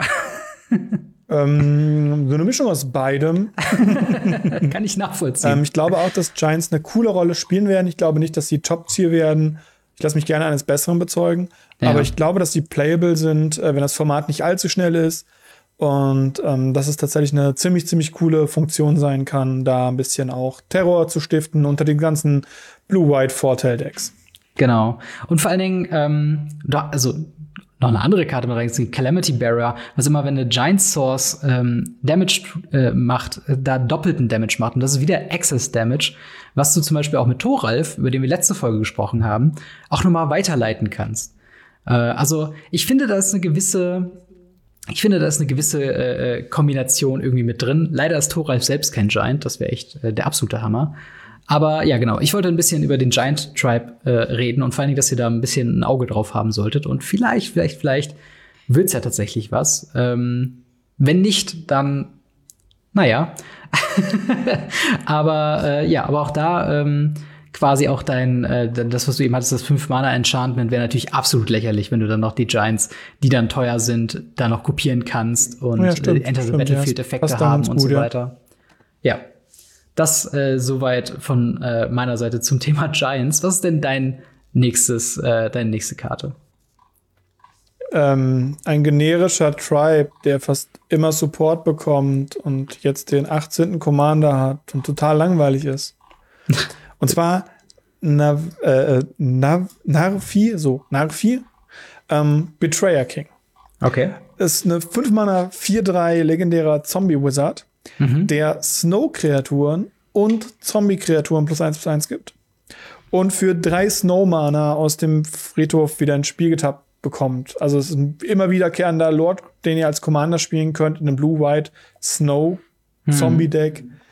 S2: ähm, so eine Mischung aus beidem.
S1: Kann ich nachvollziehen.
S2: Ähm, ich glaube auch, dass Giants eine coole Rolle spielen werden. Ich glaube nicht, dass sie Top-Tier werden. Ich lasse mich gerne eines Besseren bezeugen. Ja. Aber ich glaube, dass sie playable sind, äh, wenn das Format nicht allzu schnell ist. Und ähm, dass es tatsächlich eine ziemlich, ziemlich coole Funktion sein kann, da ein bisschen auch Terror zu stiften unter den ganzen Blue-White-Vorteil-Decks.
S1: Genau. Und vor allen Dingen, ähm, da, also noch eine andere Karte mit rein, Calamity Barrier, was immer, wenn eine Giant Source ähm, Damage äh, macht, äh, da doppelten Damage macht. Und das ist wieder Access Damage, was du zum Beispiel auch mit Thoralf, über den wir letzte Folge gesprochen haben, auch nochmal weiterleiten kannst. Äh, also ich finde, da ist eine gewisse Ich finde, da ist eine gewisse äh, Kombination irgendwie mit drin. Leider ist Thoralf selbst kein Giant, das wäre echt äh, der absolute Hammer. Aber ja, genau, ich wollte ein bisschen über den Giant Tribe äh, reden und vor allen Dingen, dass ihr da ein bisschen ein Auge drauf haben solltet. Und vielleicht, vielleicht, vielleicht wird's ja tatsächlich was. Ähm, wenn nicht, dann, naja. aber äh, ja, aber auch da ähm, quasi auch dein, äh, das, was du eben hattest, das fünf Mana Enchantment wäre natürlich absolut lächerlich, wenn du dann noch die Giants, die dann teuer sind, da noch kopieren kannst und
S2: ja, stimmt,
S1: äh, Enter the
S2: stimmt,
S1: Battlefield-Effekte
S2: ja,
S1: haben und
S2: gut,
S1: so
S2: ja.
S1: weiter. Ja, das äh, soweit von äh, meiner Seite zum Thema Giants. Was ist denn dein nächstes, äh, deine nächste Karte?
S2: Ähm, ein generischer Tribe, der fast immer Support bekommt und jetzt den achtzehnten Commander hat und total langweilig ist. Und zwar Nav, äh, Nav, Narfi, so, Narfi, ähm, Betrayer King.
S1: Okay.
S2: Ist eine fünf Mana vier drei legendärer Zombie-Wizard, mhm. der Snow-Kreaturen und Zombie-Kreaturen plus eins plus eins gibt. Und für drei Snow-Mana aus dem Friedhof wieder ins Spiel getappt bekommt. Also es ist ein immer wiederkehrender Lord, den ihr als Commander spielen könnt in einem Blue-White Snow-Zombie-Deck. Mhm.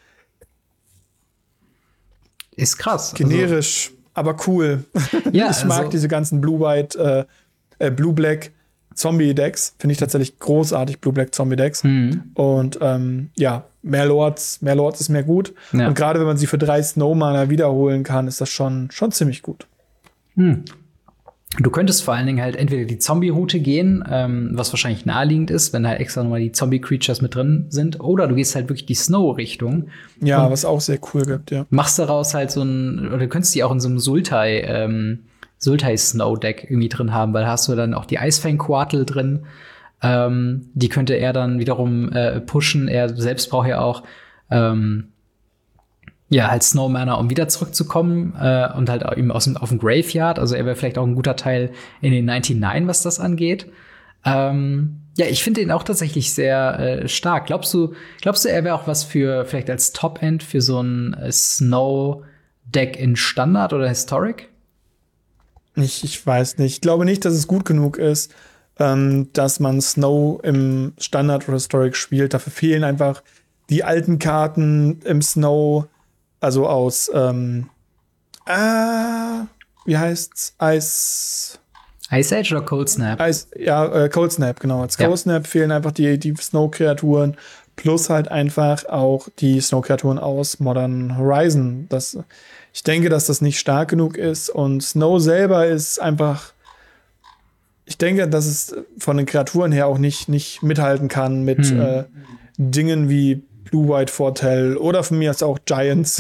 S1: Ist krass.
S2: Generisch, also, aber cool.
S1: Ja,
S2: ich mag
S1: also,
S2: diese ganzen Blue-White, äh, äh, Blue-Black Zombie-Decks. Finde ich tatsächlich großartig, Blue-Black Zombie-Decks. Mhm. Und ähm, ja, mehr Lords, mehr Lords ist mehr gut. Ja. Und gerade wenn man sie für drei Snow-Mana wiederholen kann, ist das schon, schon ziemlich gut.
S1: Mhm. Du könntest vor allen Dingen halt entweder die Zombie-Route gehen, ähm, was wahrscheinlich naheliegend ist, wenn halt extra nochmal die Zombie-Creatures mit drin sind, oder du gehst halt wirklich die Snow-Richtung.
S2: Ja, was auch sehr cool gibt, ja.
S1: Machst daraus halt so ein, oder du könntest die auch in so einem Sultai ähm, Sultai Snow Deck irgendwie drin haben, weil da hast du dann auch die Icefang Quartel drin. Ähm, die könnte er dann wiederum äh, pushen. Er selbst braucht ja auch ähm, ja, halt Snow Mana, um wieder zurückzukommen äh, und halt eben aus dem, auf dem Graveyard. Also er wäre vielleicht auch ein guter Teil in den neunundneunzig, was das angeht. Ähm, ja, ich finde ihn auch tatsächlich sehr äh, stark. Glaubst du, glaubst du, er wäre auch was für vielleicht als Top-End für so ein äh, Snow-Deck in Standard oder Historic?
S2: Ich, ich weiß nicht. Ich glaube nicht, dass es gut genug ist, ähm, dass man Snow im Standard oder Historic spielt. Dafür fehlen einfach die alten Karten im Snow. Also aus, ähm, äh, wie heißt's? Ice.
S1: Ice Age oder Cold Snap?
S2: Ice, ja, äh, Cold Snap, genau. Als Cold ja. Snap fehlen einfach die, die Snow-Kreaturen plus halt einfach auch die Snow-Kreaturen aus Modern Horizon. Das, ich denke, dass das nicht stark genug ist und Snow selber ist einfach, ich denke, dass es von den Kreaturen her auch nicht, nicht mithalten kann mit hm. äh, Dingen wie Blue-White Fortell oder von mir aus auch Giants.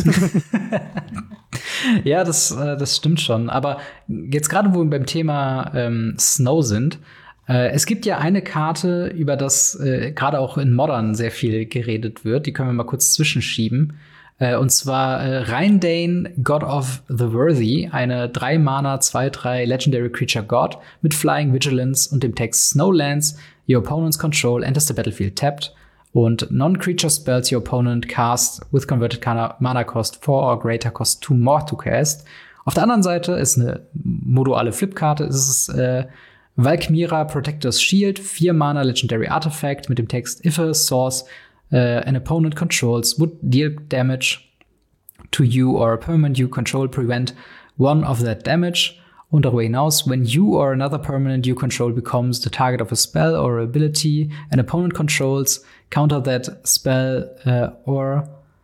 S1: Ja, das, äh, das stimmt schon. Aber jetzt gerade, wo wir beim Thema ähm, Snow sind, äh, es gibt ja eine Karte, über das äh, gerade auch in Modern sehr viel geredet wird. Die können wir mal kurz zwischenschieben. Äh, und zwar äh, Reindane, God of the Worthy, eine drei Mana zwei drei Legendary Creature God mit Flying Vigilance und dem Text Snowlands. Your opponent's control enters the battlefield tapped. Und non-creature spells your opponent cast with converted mana cost four or greater cost two more to cast. Auf der anderen Seite ist eine moduale Flipkarte. Es ist äh, Valkmira Protector's Shield, vier Mana Legendary Artifact mit dem Text If a source uh, an opponent controls would deal damage to you or a permanent you control, prevent one of that damage. Und darüber hinaus, when you or another permanent you control becomes the target of a spell or ability an opponent controls, counter that spell uh, or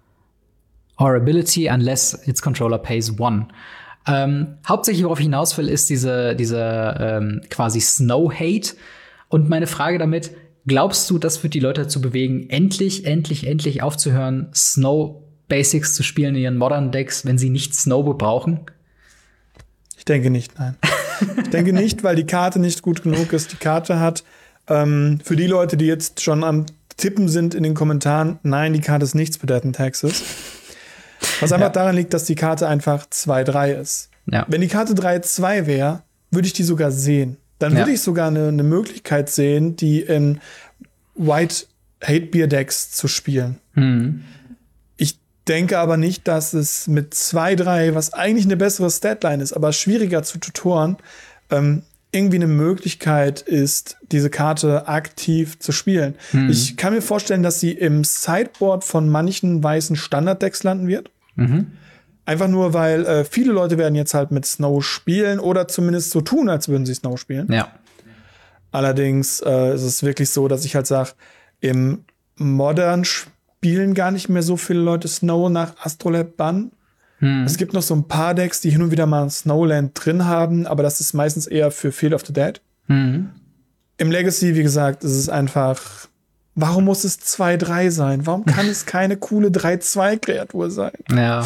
S1: or ability unless its controller pays one. Ähm, hauptsächlich, worauf ich hinaus will, ist diese, diese ähm, quasi Snow-Hate. Und meine Frage damit, glaubst du, das wird die Leute dazu bewegen, endlich, endlich, endlich aufzuhören, Snow-Basics zu spielen in ihren Modern-Decks, wenn sie nicht Snow brauchen?
S2: Ich denke nicht, nein. Ich denke nicht, weil die Karte nicht gut genug ist. Die Karte hat ähm, für die Leute, die jetzt schon am Tippen sind in den Kommentaren, nein, die Karte ist nichts für Death and Taxes. Was einfach ja. daran liegt, dass die Karte einfach zwei drei ist. Ja. Wenn die Karte drei zwei wäre, würde ich die sogar sehen. Dann würde ja. ich sogar eine, eine Möglichkeit sehen, die in White Hate-Beer-Decks zu spielen. Mhm. Ich denke aber nicht, dass es mit zwei drei, was eigentlich eine bessere Statline ist, aber schwieriger zu tutoren, ähm, irgendwie eine Möglichkeit ist, diese Karte aktiv zu spielen. Mhm. Ich kann mir vorstellen, dass sie im Sideboard von manchen weißen Standarddecks landen wird. Mhm. Einfach nur, weil äh, viele Leute werden jetzt halt mit Snow spielen oder zumindest so tun, als würden sie Snow spielen.
S1: Ja.
S2: Allerdings äh, ist es wirklich so, dass ich halt sage, im Modern spielen gar nicht mehr so viele Leute Snow nach Astrolabe Bann. Hm. Es gibt noch so ein paar Decks, die hin und wieder mal Snowland drin haben, aber das ist meistens eher für Field of the Dead. Hm. Im Legacy, wie gesagt, ist es einfach, warum muss es zwei drei sein? Warum kann es keine coole drei zwei Kreatur sein?
S1: Ja.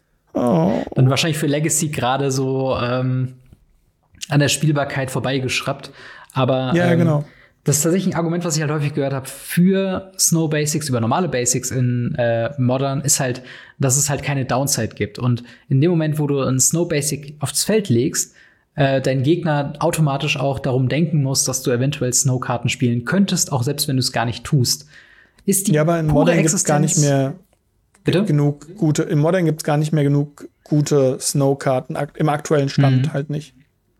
S2: Oh.
S1: Und wahrscheinlich für Legacy gerade so ähm, an der Spielbarkeit vorbeigeschraubt. Aber
S2: ja,
S1: ähm,
S2: genau.
S1: Das ist tatsächlich ein Argument, was ich halt häufig gehört habe für Snow Basics über normale Basics in äh, Modern, ist halt, dass es halt keine Downside gibt. Und in dem Moment, wo du ein Snow Basic aufs Feld legst, äh, dein Gegner automatisch auch darum denken muss, dass du eventuell Snow-Karten spielen könntest, auch selbst wenn du es gar nicht tust. Ist die
S2: ja, aber in
S1: pure
S2: Modern
S1: Existenz
S2: gibt's gar nicht mehr
S1: Bitte?
S2: genug gute, in Modern gibt's gar nicht mehr genug gute Snow-Karten, ak- im aktuellen Stand mhm. halt nicht.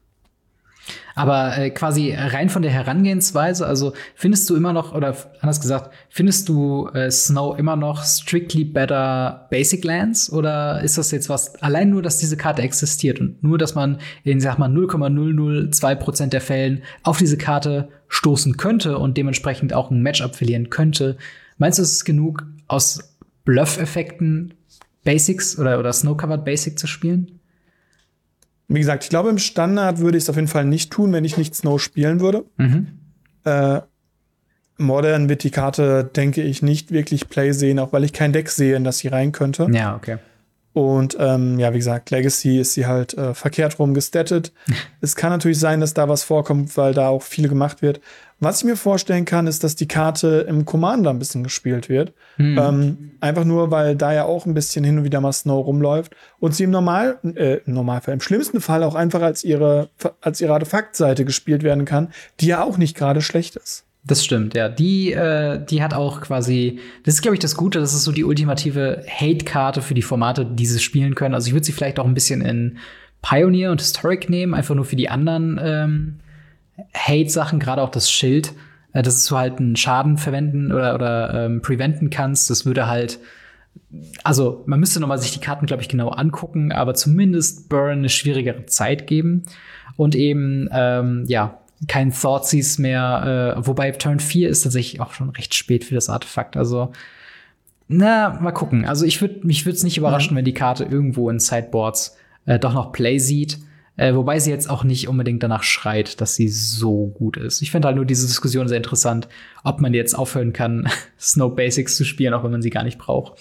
S1: Aber äh, quasi rein von der Herangehensweise, also findest du immer noch, oder anders gesagt, findest du äh, Snow immer noch strictly better Basic Lands? Oder ist das jetzt was, allein nur, dass diese Karte existiert und nur, dass man in, sag mal, null Komma null null zwei Prozent der Fällen auf diese Karte stoßen könnte und dementsprechend auch ein Matchup verlieren könnte? Meinst du, es ist genug, aus Bluff-Effekten Basics oder, oder Snow-Covered Basic zu spielen?
S2: Wie gesagt, ich glaube, im Standard würde ich es auf jeden Fall nicht tun, wenn ich nicht Snow spielen würde. Mhm. Äh, Modern wird die Karte, denke ich, nicht wirklich Play sehen, auch weil ich kein Deck sehe, in das sie rein könnte.
S1: Ja, okay.
S2: Und ähm, ja, wie gesagt, Legacy ist sie halt äh, verkehrt rum gestattet. Es kann natürlich sein, dass da was vorkommt, weil da auch viel gemacht wird. Was ich mir vorstellen kann, ist, dass die Karte im Commander ein bisschen gespielt wird. Hm. Ähm, einfach nur, weil da ja auch ein bisschen hin und wieder mal Snow rumläuft und sie im Normal, äh, im Normalfall, im schlimmsten Fall auch einfach als ihre, als ihre Artefaktseite gespielt werden kann, die ja auch nicht gerade schlecht ist.
S1: Das stimmt, ja. Die, äh, die hat auch quasi, das ist, glaube ich, das Gute, das ist so die ultimative Hate-Karte für die Formate, die sie spielen können. Also ich würde sie vielleicht auch ein bisschen in Pioneer und Historic nehmen, einfach nur für die anderen ähm, Hate-Sachen, gerade auch das Schild, äh, dass du halt einen Schaden verwenden oder, oder ähm, preventen kannst. Das würde halt, also man müsste noch mal sich die Karten, glaube ich, genau angucken, aber zumindest Burn eine schwierigere Zeit geben. Und eben, ähm, ja, kein Thoughtseize mehr, äh, wobei Turn vier ist tatsächlich auch schon recht spät für das Artefakt. Also, na, mal gucken. Also ich würde mich würde es nicht überraschen, mhm. wenn die Karte irgendwo in Sideboards äh, doch noch Play sieht. Äh, wobei sie jetzt auch nicht unbedingt danach schreit, dass sie so gut ist. Ich finde halt nur diese Diskussion sehr interessant, ob man jetzt aufhören kann, Snow Basics zu spielen, auch wenn man sie gar nicht braucht.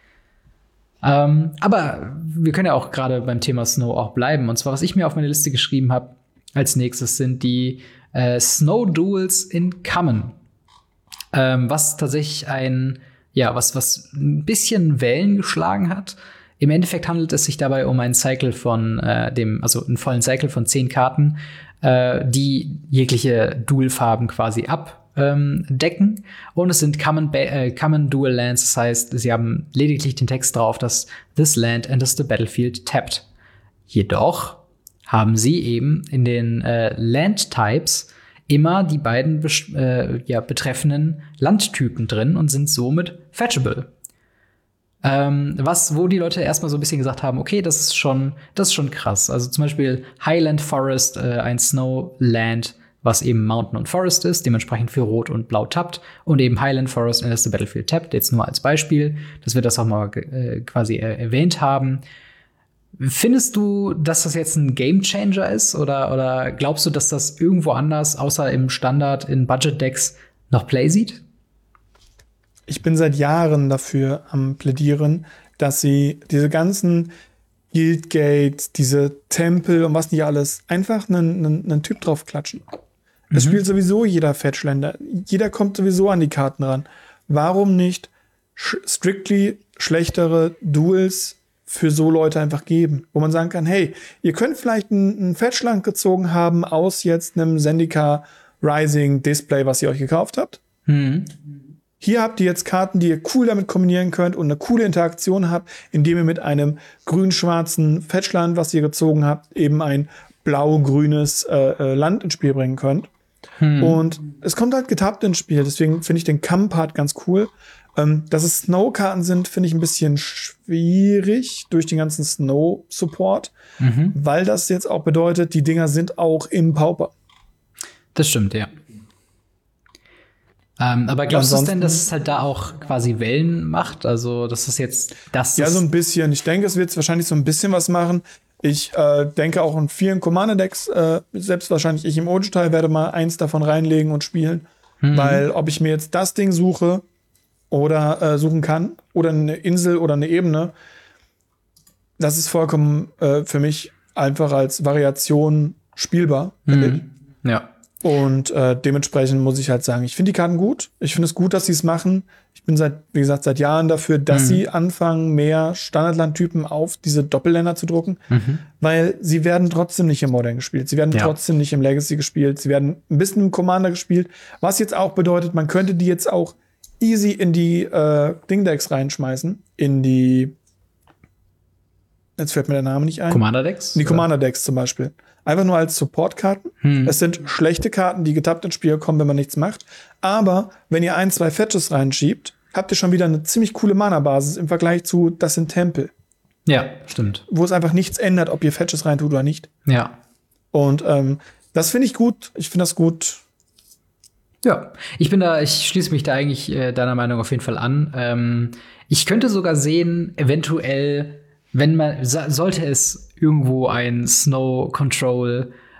S1: Ähm, aber wir können ja auch gerade beim Thema Snow auch bleiben. Und zwar, was ich mir auf meine Liste geschrieben habe, als nächstes sind die äh, Snow Duels in Common. Ähm, was tatsächlich ein, ja, was, was ein bisschen Wellen geschlagen hat. Im Endeffekt handelt es sich dabei um einen Cycle von äh, dem, also einen vollen Cycle von zehn Karten, äh, die jegliche Dual-Farben quasi abdecken. Ähm, Und es sind Common, äh, Common Dual Lands, das heißt, sie haben lediglich den Text drauf, dass this land enters the battlefield tapped. Jedoch haben sie eben in den äh, Land-Types immer die beiden äh, ja, betreffenden Landtypen drin und sind somit fetchable. Ähm, was, wo die Leute erstmal so ein bisschen gesagt haben, okay, das ist schon, das ist schon krass. Also zum Beispiel Highland Forest, äh, ein Snowland, was eben Mountain und Forest ist, dementsprechend für Rot und Blau tappt. Und eben Highland Forest enters the battlefield tapped, jetzt nur als Beispiel, dass wir das auch mal äh, quasi äh, erwähnt haben. Findest du, dass das jetzt ein Gamechanger ist? Oder, oder glaubst du, dass das irgendwo anders, außer im Standard, in Budget-Decks, noch Play sieht?
S2: Ich bin seit Jahren dafür am Plädieren, dass sie diese ganzen Guildgates, diese Tempel und was nicht alles, einfach einen, einen, einen Typ drauf klatschen. Das mhm. spielt sowieso jeder Fetchländer. Jeder kommt sowieso an die Karten ran. Warum nicht sch- strictly schlechtere Duels für so Leute einfach geben, wo man sagen kann, hey, ihr könnt vielleicht einen Fetchland gezogen haben aus jetzt einem Zendika Rising Display, was ihr euch gekauft habt. Mhm. Hier habt ihr jetzt Karten, die ihr cool damit kombinieren könnt und eine coole Interaktion habt, indem ihr mit einem grün-schwarzen Fetchland, was ihr gezogen habt, eben ein blau-grünes äh, Land ins Spiel bringen könnt. Mhm. Und es kommt halt getappt ins Spiel, deswegen finde ich den Kamm-Part ganz cool. Ähm, dass es Snow-Karten sind, finde ich ein bisschen schwierig durch den ganzen Snow-Support, mhm. weil das jetzt auch bedeutet, die Dinger sind auch im Pauper.
S1: Das stimmt, ja. Ähm, aber glaubst du denn, dass es halt da auch quasi Wellen macht? Also, dass es jetzt das
S2: Ja, so ein bisschen. Ich denke, es wird wahrscheinlich so ein bisschen was machen. Ich äh, denke auch in vielen Commander-Decks, äh, selbst wahrscheinlich ich im Ojo-Teil werde mal eins davon reinlegen und spielen. Mhm. Weil ob ich mir jetzt das Ding suche oder äh, suchen kann oder eine Insel oder eine Ebene, das ist vollkommen äh, für mich einfach als Variation spielbar.
S1: Mhm. Ja.
S2: Und äh, dementsprechend muss ich halt sagen, ich finde die Karten gut. Ich finde es gut, dass sie es machen. Ich bin seit, wie gesagt, seit Jahren dafür, dass mhm. sie anfangen, mehr Standardlandtypen auf diese Doppelländer zu drucken, mhm. weil sie werden trotzdem nicht im Modern gespielt. Sie werden ja. trotzdem nicht im Legacy gespielt. Sie werden ein bisschen im Commander gespielt, was jetzt auch bedeutet, man könnte die jetzt auch easy in die äh, Ding-Decks reinschmeißen. In die Jetzt fällt mir der Name nicht ein.
S1: Commander-Decks?
S2: In die Commander-Decks zum Beispiel. Einfach nur als Support-Karten. Hm. Es sind schlechte Karten, die getappt ins Spiel kommen, wenn man nichts macht. Aber wenn ihr ein, zwei Fetches reinschiebt, habt ihr schon wieder eine ziemlich coole Mana-Basis im Vergleich zu, das sind Tempel.
S1: Ja, stimmt.
S2: Wo es einfach nichts ändert, ob ihr Fetches reintut oder nicht.
S1: Ja.
S2: Und ähm, das finde ich gut. Ich finde das gut.
S1: Ja, ich bin da, ich schließe mich da eigentlich äh, deiner Meinung auf jeden Fall an. Ähm, ich könnte sogar sehen, eventuell, wenn man, sollte es irgendwo ein Snow Control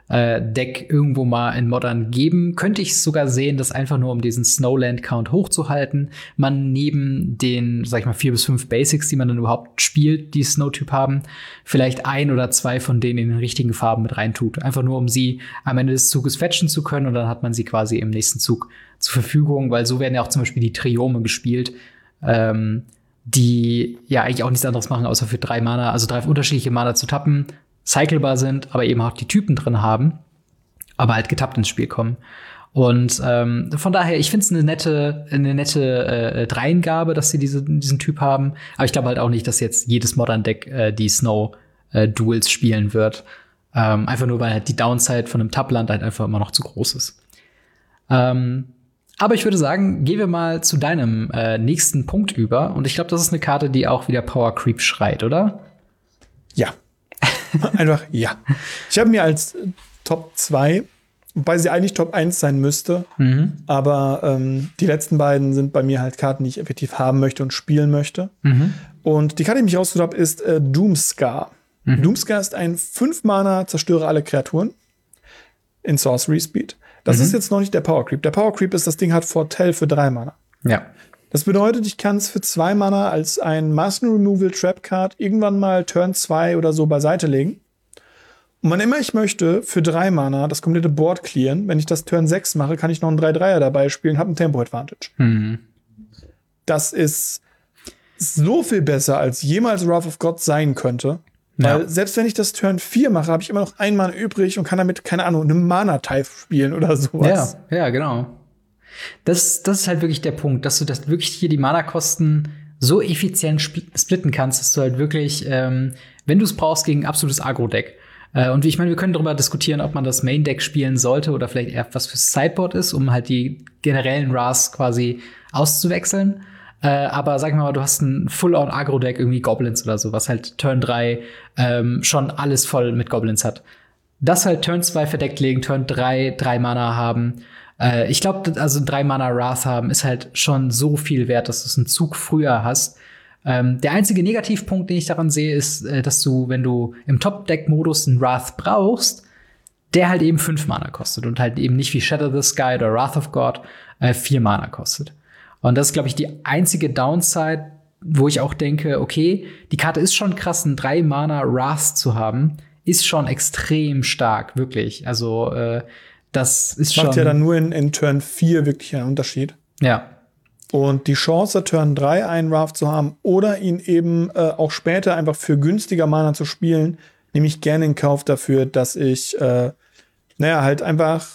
S1: äh, Deck irgendwo mal in Modern geben, könnte ich sogar sehen, dass einfach nur um diesen Snowland-Count hochzuhalten, man neben den, sag ich mal, vier bis fünf Basics, die man dann überhaupt spielt, die Snow-Typ haben, vielleicht ein oder zwei von denen in den richtigen Farben mit reintut. Einfach nur, um sie am Ende des Zuges fetchen zu können, und dann hat man sie quasi im nächsten Zug zur Verfügung, weil so werden ja auch zum Beispiel die Triome gespielt, ähm, die ja eigentlich auch nichts anderes machen, außer für drei Mana, also drei unterschiedliche Mana zu tappen, cyclebar sind, aber eben auch die Typen drin haben, aber halt getappt ins Spiel kommen. Und ähm, von daher, ich finde es eine nette, eine nette äh, Dreingabe, dass sie diese, diesen Typ haben. Aber ich glaube halt auch nicht, dass jetzt jedes Modern-Deck äh, die Snow-Duels äh, spielen wird. Ähm, einfach nur, weil halt die Downside von einem Tabland halt einfach immer noch zu groß ist. Ähm, Aber ich würde sagen, gehen wir mal zu deinem äh, nächsten Punkt über. Und ich glaube, das ist eine Karte, die auch wieder Power Creep schreit, oder?
S2: Ja. Einfach ja. Ich habe mir als Top zwei, wobei sie eigentlich Top eins sein müsste, mhm. aber ähm, die letzten beiden sind bei mir halt Karten, die ich effektiv haben möchte und spielen möchte. Mhm. Und die Karte, die ich mich rausgesucht habe, ist äh, Doomscar. Mhm. Doomscar ist ein fünf Mana, zerstöre alle Kreaturen in Sorcery Speed. Das mhm. ist jetzt noch nicht der Power Creep. Der Power Creep ist, das Ding hat Foretell für drei Mana.
S1: Ja.
S2: Das bedeutet, ich kann es für zwei Mana als ein Master Removal Trap Card irgendwann mal Turn zwei oder so beiseite legen. Und wann immer ich möchte, für drei Mana das komplette Board clearen. Wenn ich das Turn sechs mache, kann ich noch einen drei drei er dabei spielen, habe ein Tempo Advantage. Mhm. Das ist so viel besser, als jemals Wrath of God sein könnte. Weil ja. selbst wenn ich das Turn vier mache, habe ich immer noch ein Mana übrig und kann damit, keine Ahnung, eine Mana-Type spielen oder sowas.
S1: Ja, ja, genau. Das, das ist halt wirklich der Punkt, dass du das wirklich hier die Mana-Kosten so effizient splitten kannst, dass du halt wirklich, ähm, wenn du es brauchst, gegen ein absolutes Agro-Deck. Äh, und ich meine, wir können darüber diskutieren, ob man das Main-Deck spielen sollte oder vielleicht eher was fürs Sideboard ist, um halt die generellen Wraths quasi auszuwechseln. Äh, aber sag mal, du hast ein Full-on-Agro-Deck, irgendwie Goblins oder so, was halt Turn drei ähm, schon alles voll mit Goblins hat. Das halt Turn zwei verdeckt legen, Turn drei drei Mana haben. Äh, ich glaube, also drei Mana Wrath haben ist halt schon so viel wert, dass du es einen Zug früher hast. Ähm, der einzige Negativpunkt, den ich daran sehe, ist, äh, dass du, wenn du im Top-Deck-Modus einen Wrath brauchst, der halt eben fünf Mana kostet und halt eben nicht wie Shatter the Sky oder Wrath of God äh, vier Mana kostet. Und das ist, glaube ich, die einzige Downside, wo ich auch denke, okay, die Karte ist schon krass, einen drei Mana Wrath zu haben, ist schon extrem stark, wirklich. Also, äh, das ist schon.
S2: Macht ja dann nur in, in Turn vier wirklich einen Unterschied.
S1: Ja.
S2: Und die Chance, Turn drei einen Wrath zu haben oder ihn eben äh, auch später einfach für günstiger Mana zu spielen, nehme ich gerne in Kauf dafür, dass ich, äh, naja, halt einfach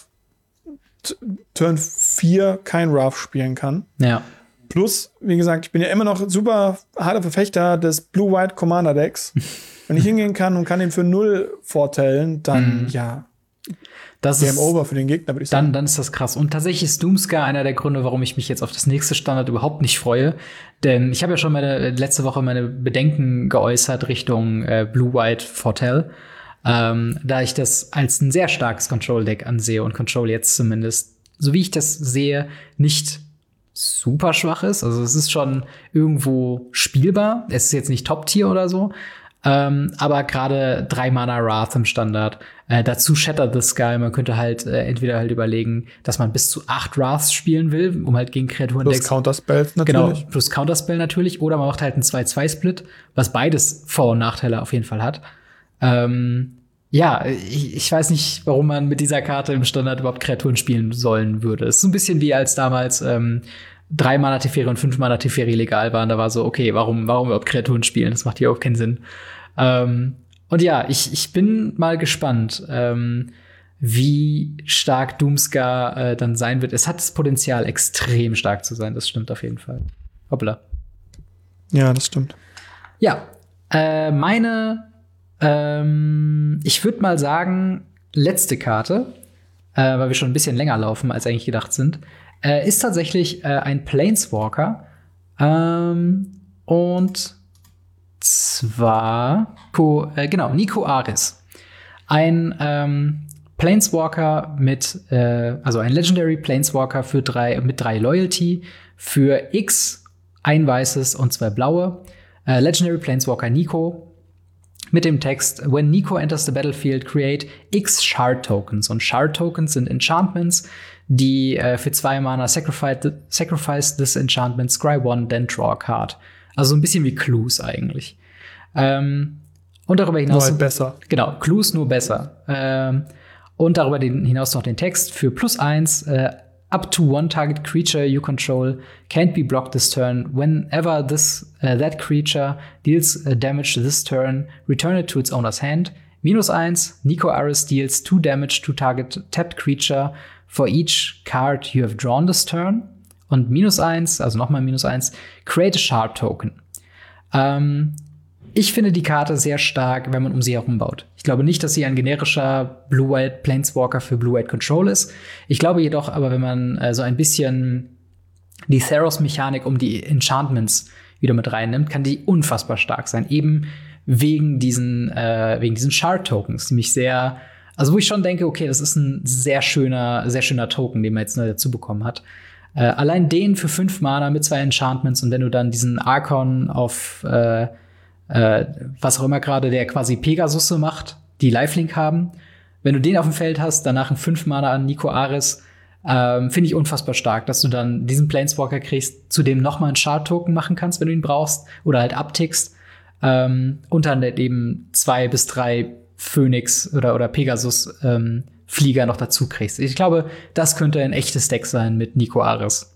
S2: Turn vier kein Wrath spielen kann.
S1: Ja.
S2: Plus, wie gesagt, ich bin ja immer noch super harter Verfechter des Blue-White Commander Decks. Wenn ich hingehen kann und kann ihn für null vorteilen, dann, mhm. ja,
S1: das
S2: Game
S1: ist
S2: over für den Gegner, würde ich sagen.
S1: Dann, dann ist das krass. Und tatsächlich ist Doomscar einer der Gründe, warum ich mich jetzt auf das nächste Standard überhaupt nicht freue. Denn ich habe ja schon meine, letzte Woche meine Bedenken geäußert Richtung äh, Blue-White Foretell. Ähm, da ich das als ein sehr starkes Control-Deck ansehe und Control jetzt zumindest, so wie ich das sehe, nicht super schwach ist. Also es ist schon irgendwo spielbar. Es ist jetzt nicht Top-Tier oder so. Ähm, aber gerade drei Mana Wrath im Standard. Äh, dazu Shatter the Sky. Man könnte halt äh, entweder halt überlegen, dass man bis zu acht Wraths spielen will, um halt gegen Kreaturen
S2: plus Counterspells natürlich.
S1: Genau, plus Counterspell natürlich. Oder man macht halt einen zwei zwei Split, was beides Vor- und Nachteile auf jeden Fall hat. Ähm, ja, ich, ich weiß nicht, warum man mit dieser Karte im Standard überhaupt Kreaturen spielen sollen würde. Es ist so ein bisschen wie als damals ähm, drei Mana Teferi und fünf Mana Teferi legal waren. Da war so, okay, warum, warum überhaupt Kreaturen spielen? Das macht hier auch keinen Sinn. Ähm, und ja, ich, ich bin mal gespannt, ähm, wie stark Doomscar äh, dann sein wird. Es hat das Potenzial, extrem stark zu sein. Das stimmt auf jeden Fall. Hoppla.
S2: Ja, das stimmt.
S1: Ja, äh, meine ähm, ich würde mal sagen, letzte Karte, äh, weil wir schon ein bisschen länger laufen, als eigentlich gedacht sind, äh, ist tatsächlich äh, ein Planeswalker. Ähm, und zwar, Nico, äh, genau, Niko Aris. Ein ähm, Planeswalker mit, äh, also ein Legendary Planeswalker für drei, mit drei Loyalty, für X, ein weißes und zwei blaue. Äh, Legendary Planeswalker Nico. mit dem Text: When Nico enters the battlefield, create X Shard Tokens. Und Shard Tokens sind Enchantments, die äh, für zwei Mana sacrifice, sacrifice this enchantment, scry one, then draw a card. Also ein bisschen wie Clues eigentlich. Ähm, und darüber hinaus.
S2: Nur halt besser.
S1: Genau, Clues nur besser. Ähm, und darüber hinaus noch den Text für plus eins. Äh, Up to one target creature you control can't be blocked this turn. Whenever this uh, that creature deals uh, damage this turn, return it to its owner's hand. Minus eins, Nico Aris deals two damage to target tapped creature for each card you have drawn this turn. Und minus eins, also nochmal minus eins, create a Shard Token. Ähm, ich finde die Karte sehr stark, wenn man um sie herum baut. Ich glaube nicht, dass sie ein generischer Blue-White Planeswalker für Blue-White Control ist. Ich glaube jedoch aber, wenn man äh, so ein bisschen die Theros-Mechanik um die Enchantments wieder mit reinnimmt, kann die unfassbar stark sein. Eben wegen diesen, äh, wegen diesen Shard-Tokens, die mich sehr, also wo ich schon denke, okay, das ist ein sehr schöner, sehr schöner Token, den man jetzt neu dazu bekommen hat. Äh, allein den für fünf Mana mit zwei Enchantments, und wenn du dann diesen Archon auf äh, äh, was auch immer gerade der quasi Pegasusse macht, die Lifelink haben, wenn du den auf dem Feld hast, danach ein fünf Mana an Nico Aris, ähm, finde ich unfassbar stark, dass du dann diesen Planeswalker kriegst, zu dem noch mal einen Shard-Token machen kannst, wenn du ihn brauchst, oder halt abtickst, ähm, und dann eben zwei bis drei Phoenix oder, oder Pegasus ähm, Flieger noch dazu kriegst. Ich glaube, das könnte ein echtes Deck sein mit Nico Aris.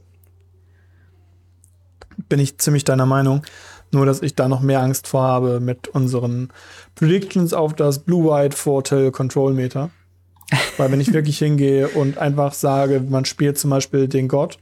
S2: Bin ich ziemlich deiner Meinung. Nur, dass ich da noch mehr Angst vor habe mit unseren Predictions auf das Blue-White Fortel Control Meter. Weil wenn ich wirklich hingehe und einfach sage, man spielt zum Beispiel den God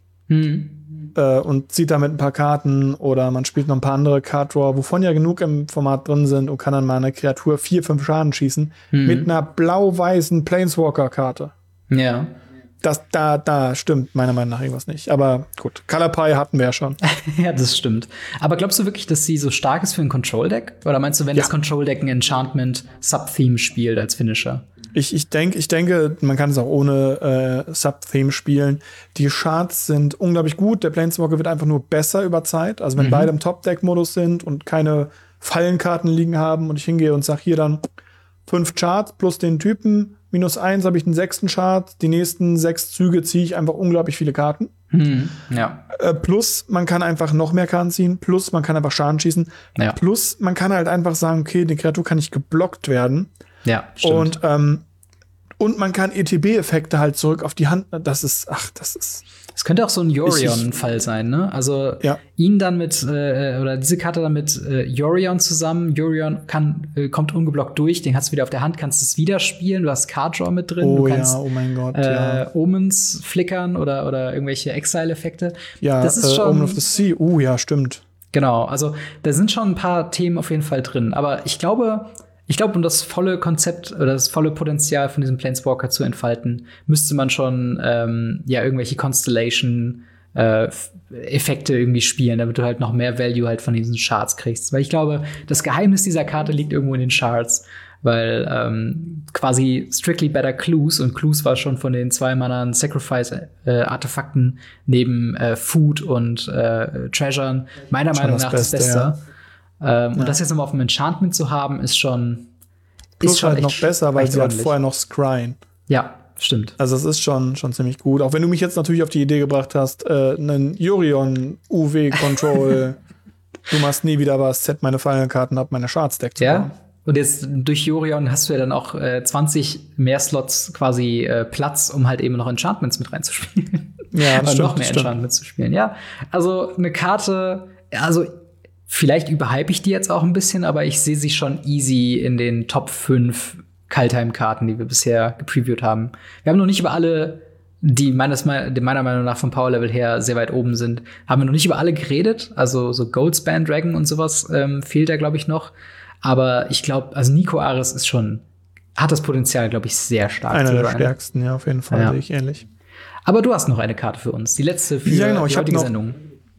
S2: mhm. äh, und zieht damit ein paar Karten, oder man spielt noch ein paar andere Card Draw, wovon ja genug im Format drin sind, und kann dann mal eine Kreatur vier, fünf Schaden schießen mhm. mit einer blau-weißen Planeswalker-Karte.
S1: Ja.
S2: Das, da, da stimmt meiner Meinung nach irgendwas nicht. Aber gut, Color Pie hatten wir ja schon.
S1: Ja, das stimmt. Aber glaubst du wirklich, dass sie so stark ist für ein Control-Deck? Oder meinst du, wenn ja. das Control-Deck ein Enchantment-Sub-Theme spielt als Finisher?
S2: Ich, ich, denk, ich denke, man kann es auch ohne äh, Sub-Theme spielen. Die Shards sind unglaublich gut. Der Planeswalker wird einfach nur besser über Zeit. Also wenn mhm. beide im Top-Deck-Modus sind und keine Fallenkarten liegen haben und ich hingehe und sage hier dann fünf Charts plus den Typen, minus eins habe ich den sechsten Chart, die nächsten sechs Züge ziehe ich einfach unglaublich viele Karten.
S1: Hm, ja.
S2: Äh, plus, man kann einfach noch mehr Karten ziehen, plus man kann einfach Schaden schießen,
S1: ja.
S2: plus man kann halt einfach sagen, okay, die Kreatur kann nicht geblockt werden.
S1: Ja, stimmt.
S2: Und, ähm, und man kann E T B-Effekte halt zurück auf die Hand, das ist, ach, das ist.
S1: Es könnte auch so ein Yorion-Fall sein, ne? Also
S2: ja.
S1: ihn dann mit, äh, oder diese Karte dann mit äh, Yorion zusammen. Yorion kann, äh, kommt ungeblockt durch, den hast du wieder auf der Hand, kannst es wieder spielen. Du hast Card Draw mit drin.
S2: Oh
S1: du kannst,
S2: ja, oh mein Gott,
S1: äh,
S2: ja.
S1: Omens flickern oder, oder irgendwelche Exile-Effekte.
S2: Ja,
S1: das ist
S2: äh,
S1: schon,
S2: Omen of the Sea, uh, ja, stimmt.
S1: Genau, also da sind schon ein paar Themen auf jeden Fall drin. Aber ich glaube, Ich glaube, um das volle Konzept oder das volle Potenzial von diesem Planeswalker zu entfalten, müsste man schon ähm, ja irgendwelche Constellation äh, Effekte irgendwie spielen, damit du halt noch mehr Value halt von diesen Shards kriegst. Weil ich glaube, das Geheimnis dieser Karte liegt irgendwo in den Shards, weil ähm, quasi strictly better Clues, und Clues war schon von den zwei Mana Sacrifice äh, Artefakten neben äh, Food und äh, Treasuren meiner schon Meinung nach das Beste. Das Beste. Ja. Ähm, ja. Und das jetzt nochmal auf dem Enchantment zu haben, ist schon
S2: Plus
S1: ist schon
S2: halt noch besser, weil sie halt vorher noch scryen.
S1: Ja, stimmt.
S2: Also es ist schon, schon ziemlich gut. Auch wenn du mich jetzt natürlich auf die Idee gebracht hast, äh, einen Yorion U W-Control, du machst nie wieder was, set meine Fallenkarten ab, meine Shards-Deck zu
S1: ja.
S2: bauen.
S1: Und jetzt durch Yorion hast du ja dann auch äh, zwanzig mehr Slots quasi äh, Platz, um halt eben noch Enchantments mit reinzuspielen.
S2: Ja, das stimmt,
S1: noch mehr
S2: das
S1: Enchantments zu spielen. Ja, also eine Karte, also vielleicht überhype ich die jetzt auch ein bisschen, aber ich sehe sie schon easy in den Top fünf Kaldheim-Karten, die wir bisher gepreviewt haben. Wir haben noch nicht über alle, die meines, meiner Meinung nach vom Power-Level her sehr weit oben sind, haben wir noch nicht über alle geredet. Also so Goldspan Dragon und sowas ähm, fehlt da, glaube ich, noch. Aber ich glaube, also Nico Aris ist schon, hat das Potenzial, glaube ich, sehr stark
S2: Einer
S1: zu sein.
S2: der stärksten, ja, auf jeden Fall,
S1: ja.
S2: sehe ich ähnlich.
S1: Aber du hast noch eine Karte für uns, die letzte für
S2: ja, genau.
S1: die
S2: ich
S1: heutige
S2: noch
S1: Sendung.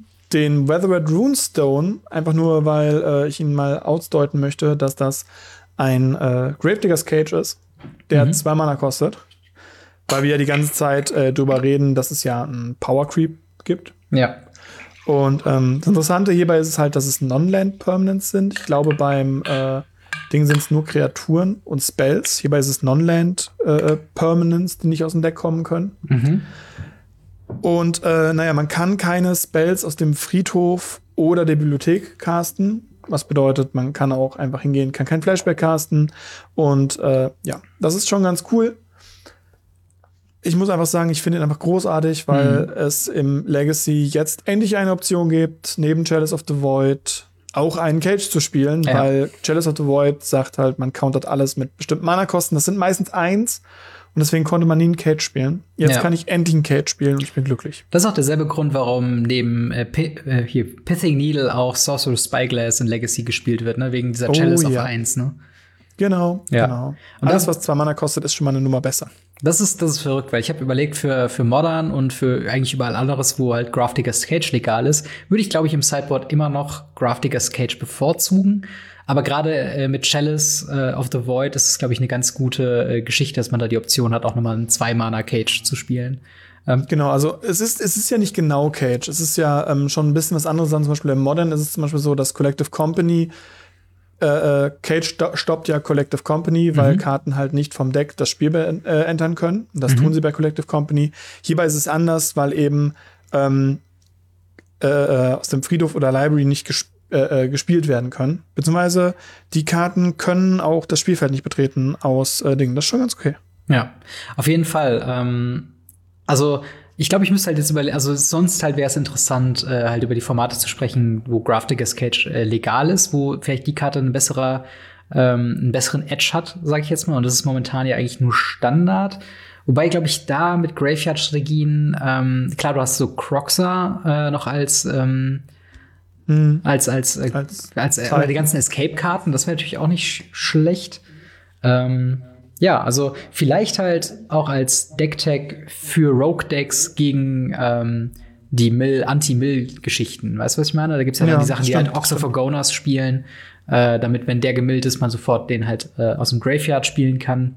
S2: Den Weathered Runestone, einfach nur, weil äh, ich ihn mal ausdeuten möchte, dass das ein äh, Gravediggers Cage ist, der mhm. zwei Mana kostet. Weil wir ja die ganze Zeit äh, drüber reden, dass es ja einen Power Creep gibt.
S1: Ja.
S2: Und ähm, das Interessante hierbei ist es halt, dass es Non-Land Permanents sind. Ich glaube, beim äh, Ding sind es nur Kreaturen und Spells. Hierbei ist es Non-Land äh, Permanents, die nicht aus dem Deck kommen können.
S1: Mhm.
S2: Und äh, naja, man kann keine Spells aus dem Friedhof oder der Bibliothek casten. Was bedeutet, man kann auch einfach hingehen, kann kein Flashback casten. Und äh, ja, das ist schon ganz cool. Ich muss einfach sagen, ich finde ihn einfach großartig, weil mhm. es im Legacy jetzt endlich eine Option gibt, neben Chalice of the Void auch einen Cage zu spielen, ja. weil Chalice of the Void sagt halt, man countert alles mit bestimmten Mana-Kosten. Das sind meistens eins. Und deswegen konnte man nie einen Cage spielen. Jetzt ja. kann ich endlich einen Cage spielen und ich bin glücklich.
S1: Das ist auch derselbe Grund, warum neben äh, P- äh, hier Pithing Needle auch Sorcerer's Spyglass in Legacy gespielt wird, ne? Wegen dieser Chalice
S2: oh,
S1: of
S2: ja.
S1: eins, ne?
S2: Genau,
S1: ja.
S2: genau.
S1: Und
S2: alles,
S1: das,
S2: was zwei Mana kostet, ist schon mal eine Nummer besser.
S1: Das ist, das ist verrückt, weil ich habe überlegt, für, für Modern und für eigentlich überall anderes, wo halt Grafdigger's Cage legal ist, würde ich, glaube ich, im Sideboard immer noch Grafdigger's Cage bevorzugen. Aber gerade äh, mit Chalice äh, of the Void ist es, glaube ich, eine ganz gute äh, Geschichte, dass man da die Option hat, auch nochmal einen Zwei-Mana-Cage zu spielen. Ähm,
S2: genau, also es ist, es ist ja nicht genau Cage. Es ist ja ähm, schon ein bisschen was anderes. Zum Beispiel im Modern ist es zum Beispiel so, dass Collective Company äh, Cage sto- stoppt ja Collective Company, weil mhm. Karten halt nicht vom Deck das Spiel be- äh, entern können. Das mhm. tun sie bei Collective Company. Hierbei ist es anders, weil eben ähm, äh, aus dem Friedhof oder Library nicht gespielt Äh, gespielt werden können. Beziehungsweise die Karten können auch das Spielfeld nicht betreten aus äh, Dingen. Das ist schon ganz okay.
S1: Ja, auf jeden Fall. Ähm, also ich glaube, ich müsste halt jetzt überlegen, also sonst halt wäre es interessant, äh, halt über die Formate zu sprechen, wo Grafdigger's Cage äh, legal ist, wo vielleicht die Karte ein besserer, ähm, einen besseren Edge hat, sage ich jetzt mal. Und das ist momentan ja eigentlich nur Standard. Wobei, glaube ich, da mit Graveyard-Strategien, ähm, klar, du hast so Croxa äh, noch als ähm, Mhm. Als, als, äh, als, als äh, oder die ganzen Escape-Karten, das wäre natürlich auch nicht sch- schlecht. Ähm, ja, also vielleicht halt auch als Deck-Tag für Rogue-Decks gegen ähm, die Mill, Anti-Mill-Geschichten. Weißt du, was ich meine? Da gibt's ja, ja dann die Sachen, stimmt, die halt Ox of Agonas spielen, äh, damit, wenn der gemillt ist, man sofort den halt äh, aus dem Graveyard spielen kann.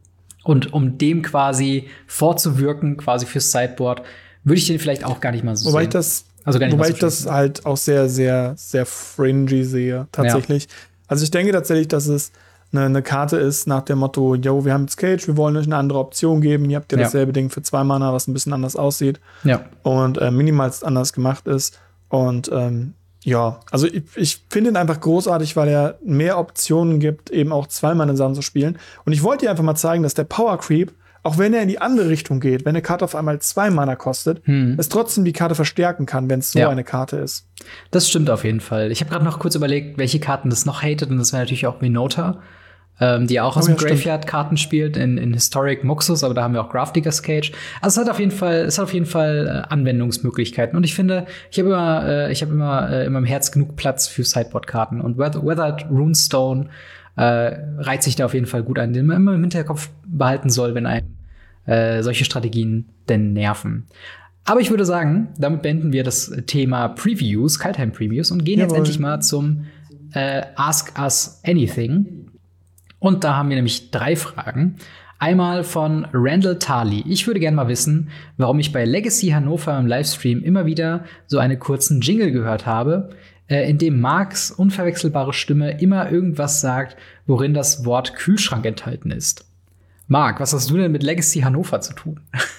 S1: Und um dem quasi vorzuwirken, quasi fürs Sideboard, würde ich den vielleicht auch gar nicht mal so
S2: Wobei
S1: sehen.
S2: Ich das
S1: Also gar nicht
S2: Wobei ich das halt auch sehr, sehr, sehr fringy sehe, tatsächlich. Ja. Also ich denke tatsächlich, dass es eine, eine Karte ist nach dem Motto, yo, wir haben jetzt Cage, wir wollen euch eine andere Option geben. Ihr habt ja, ja. dasselbe Ding für zwei Mana, was ein bisschen anders aussieht.
S1: Ja.
S2: Und äh, minimalst anders gemacht ist. Und ähm, ja, also ich, ich finde ihn einfach großartig, weil er mehr Optionen gibt, eben auch zwei Mana Sachen zu spielen. Und ich wollte dir einfach mal zeigen, dass der Power Creep, auch wenn er in die andere Richtung geht, wenn eine Karte auf einmal zwei Mana kostet, hm. es trotzdem die Karte verstärken kann, wenn es so ja. eine Karte ist.
S1: Das stimmt auf jeden Fall. Ich habe gerade noch kurz überlegt, welche Karten das noch hatet, und das wäre natürlich auch Minota, ähm, die auch aus oh, dem ja, Graveyard Karten spielt, in, in Historic Muxus, aber da haben wir auch Grafdigger's Cage. Also es hat auf jeden Fall, es hat auf jeden Fall äh, Anwendungsmöglichkeiten. Und ich finde, ich habe immer, äh, ich habe immer äh, in meinem Herz genug Platz für Sideboard-Karten. Und Weathered Runestone äh, reiht sich da auf jeden Fall gut ein, den man immer im Hinterkopf behalten soll, wenn einem äh, solche Strategien denn nerven. Aber ich würde sagen, damit beenden wir das Thema Previews, Kaldheim-Previews, und gehen Jawohl. jetzt endlich mal zum äh, Ask Us Anything. Und da haben wir nämlich drei Fragen. Einmal von Randall Tarley. Ich würde gerne mal wissen, warum ich bei Legacy Hannover im Livestream immer wieder so einen kurzen Jingle gehört habe, äh, in dem Marks unverwechselbare Stimme immer irgendwas sagt, worin das Wort Kühlschrank enthalten ist. Marc, was hast du denn mit Legacy Hannover zu tun?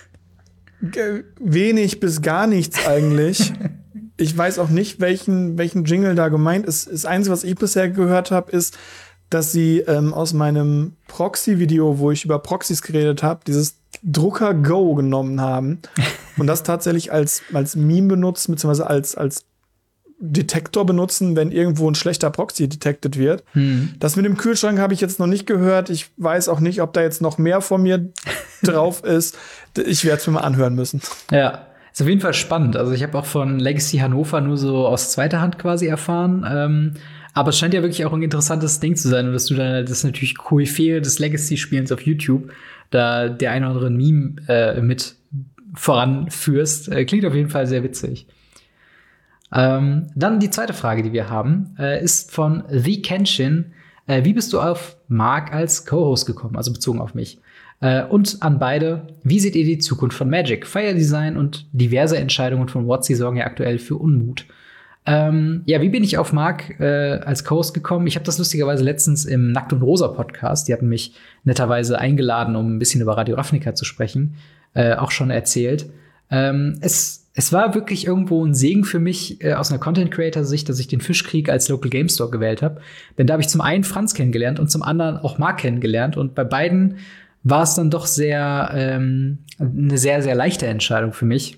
S2: Wenig bis gar nichts eigentlich. Ich weiß auch nicht, welchen, welchen Jingle da gemeint ist. Das Einzige, was ich bisher gehört habe, ist, dass sie ähm, aus meinem Proxy-Video, wo ich über Proxys geredet habe, dieses Drucker Go genommen haben und das tatsächlich als, als Meme benutzen, beziehungsweise als, als Detektor benutzen, wenn irgendwo ein schlechter Proxy detected wird. Hm. Das mit dem Kühlschrank habe ich jetzt noch nicht gehört. Ich weiß auch nicht, ob da jetzt noch mehr von mir drauf ist. Ich werde es mir mal anhören müssen.
S1: Ja, ist auf jeden Fall spannend. Also ich habe auch von Legacy Hannover nur so aus zweiter Hand quasi erfahren. Ähm, aber es scheint ja wirklich auch ein interessantes Ding zu sein. Und dass du dann das ist natürlich Koryphäe des Legacy-Spielens auf YouTube, da der ein oder andere Meme äh, mit voranführst. Äh, klingt auf jeden Fall sehr witzig. Ähm, dann die zweite Frage, die wir haben, äh, ist von The Kenshin. Äh, wie bist du auf Marc als Co-Host gekommen, also bezogen auf mich? Äh, und an beide, wie seht ihr die Zukunft von Magic? Fire Design und diverse Entscheidungen von WotC sorgen ja aktuell für Unmut. Ähm, ja, wie bin ich auf Marc äh, als Co-Host gekommen? Ich habe das lustigerweise letztens im Nackt und Rosa Podcast, die hatten mich netterweise eingeladen, um ein bisschen über Radio Ravnica zu sprechen, äh, auch schon erzählt. Ähm, es, es war wirklich irgendwo ein Segen für mich äh, aus einer Content-Creator-Sicht, dass ich den Fischkrieg als Local Game Store gewählt habe. Denn da habe ich zum einen Franz kennengelernt und zum anderen auch Marc kennengelernt. Und bei beiden war es dann doch sehr ähm, eine sehr, sehr leichte Entscheidung für mich,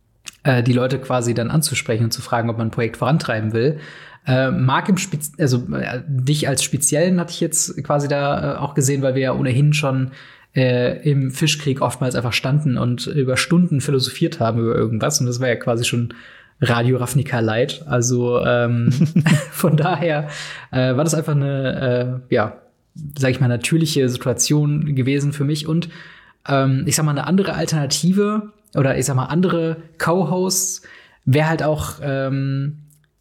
S1: die Leute quasi dann anzusprechen und zu fragen, ob man ein Projekt vorantreiben will. Äh, Marc im Spez- also äh, dich als Speziellen hatte ich jetzt quasi da äh, auch gesehen, weil wir ja ohnehin schon äh, im Fischkrieg oftmals einfach standen und über Stunden philosophiert haben über irgendwas. Und das war ja quasi schon Radio Ravnica Light. Also ähm, von daher äh, war das einfach eine, äh, ja, sag ich mal, natürliche Situation gewesen für mich. Und ähm, ich sag mal, eine andere Alternative oder ich sag mal, andere Co-Hosts wäre halt auch ähm,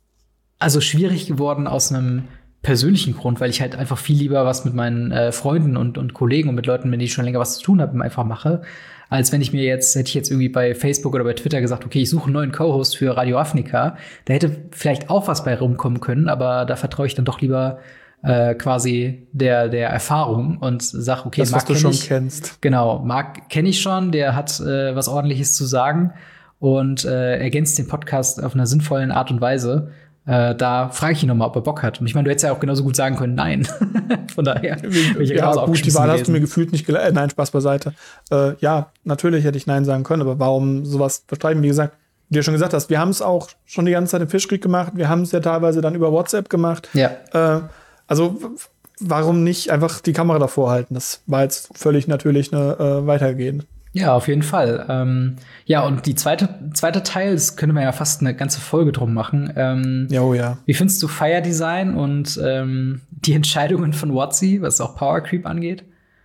S1: also schwierig geworden aus einem persönlichen Grund, weil ich halt einfach viel lieber was mit meinen äh, Freunden und, und Kollegen und mit Leuten, mit denen ich schon länger was zu tun habe, einfach mache, als wenn ich mir jetzt, hätte ich jetzt irgendwie bei Facebook oder bei Twitter gesagt, okay, ich suche einen neuen Co-Host für Radio Ravnica. Da hätte vielleicht auch was bei rumkommen können, aber da vertraue ich dann doch lieber Äh, quasi der der Erfahrung und sag, okay,
S2: das, was
S1: Marc
S2: du schon
S1: ich,
S2: kennst.
S1: Genau, Marc kenne ich schon, der hat äh, was Ordentliches zu sagen und äh, ergänzt den Podcast auf einer sinnvollen Art und Weise. Äh, da frage ich ihn nochmal, ob er Bock hat. Und ich meine, du hättest ja auch genauso gut sagen können, nein. Von daher.
S2: Ich ja, gut, die Wahl hast du mir gefühlt nicht geleitet. Äh, nein, Spaß beiseite. Äh, ja, natürlich hätte ich nein sagen können, aber warum sowas verstreichen? Wie gesagt, wie du schon gesagt hast, wir haben es auch schon die ganze Zeit im Fischkrieg gemacht. Wir haben es ja teilweise dann über WhatsApp gemacht.
S1: Ja.
S2: Äh, Also, warum nicht einfach die Kamera davor halten? Das war jetzt völlig natürlich eine äh, weitergehend.
S1: Ja, auf jeden Fall. Ähm, ja, und die zweite, zweite Teil, das könnte man ja fast eine ganze Folge drum machen. Ähm,
S2: ja, oh ja.
S1: Wie findest du Fire Design und ähm, die Entscheidungen von WotC, was auch Power Creep angeht?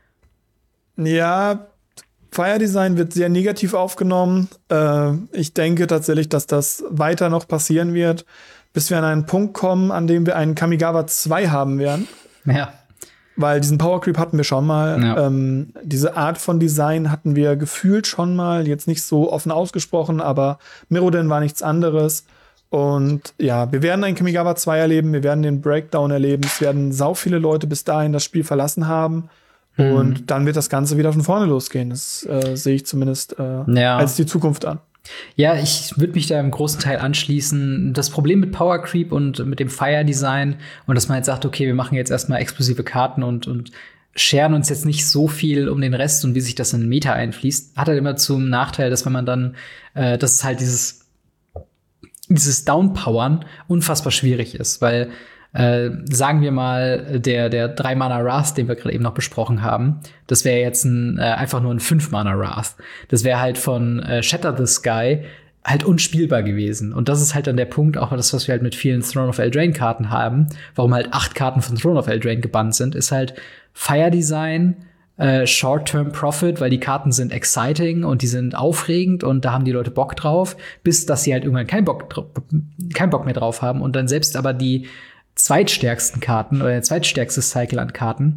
S2: Ja, Fire Design wird sehr negativ aufgenommen. Äh, ich denke tatsächlich, dass das weiter noch passieren wird, bis wir an einen Punkt kommen, an dem wir einen Kamigawa zwei haben werden.
S1: Ja.
S2: Weil diesen Power Creep hatten wir schon mal.
S1: Ja.
S2: Ähm, diese Art von Design hatten wir gefühlt schon mal. Jetzt nicht so offen ausgesprochen, aber Mirrodin war nichts anderes. Und ja, wir werden einen Kamigawa zwei erleben. Wir werden den Breakdown erleben. Es werden sau viele Leute bis dahin das Spiel verlassen haben. Mhm. Und dann wird das Ganze wieder von vorne losgehen. Das äh, sehe ich zumindest äh,
S1: ja.
S2: als die Zukunft an.
S1: Ja, ich würde mich da im großen Teil anschließen. Das Problem mit Power Creep und mit dem Fire Design und dass man jetzt sagt, okay, wir machen jetzt erstmal exklusive Karten und, und scheren uns jetzt nicht so viel um den Rest und wie sich das in Meta einfließt, hat halt immer zum Nachteil, dass wenn man dann, äh, dass es halt dieses, dieses Downpowern unfassbar schwierig ist, weil Äh, sagen wir mal, der, der drei Mana Wrath, den wir gerade eben noch besprochen haben, das wäre jetzt ein, äh, einfach nur ein fünf Mana Wrath. Das wäre halt von äh, Shatter the Sky halt unspielbar gewesen. Und das ist halt dann der Punkt, auch das, was wir halt mit vielen Throne of Eldraine-Karten haben, warum halt acht Karten von Throne of Eldraine gebannt sind, ist halt Fire Design, äh, Short-Term Profit, weil die Karten sind exciting und die sind aufregend und da haben die Leute Bock drauf, bis dass sie halt irgendwann keinen Bock, keinen Bock mehr drauf haben und dann selbst aber die zweitstärksten Karten oder der zweitstärkste Cycle an Karten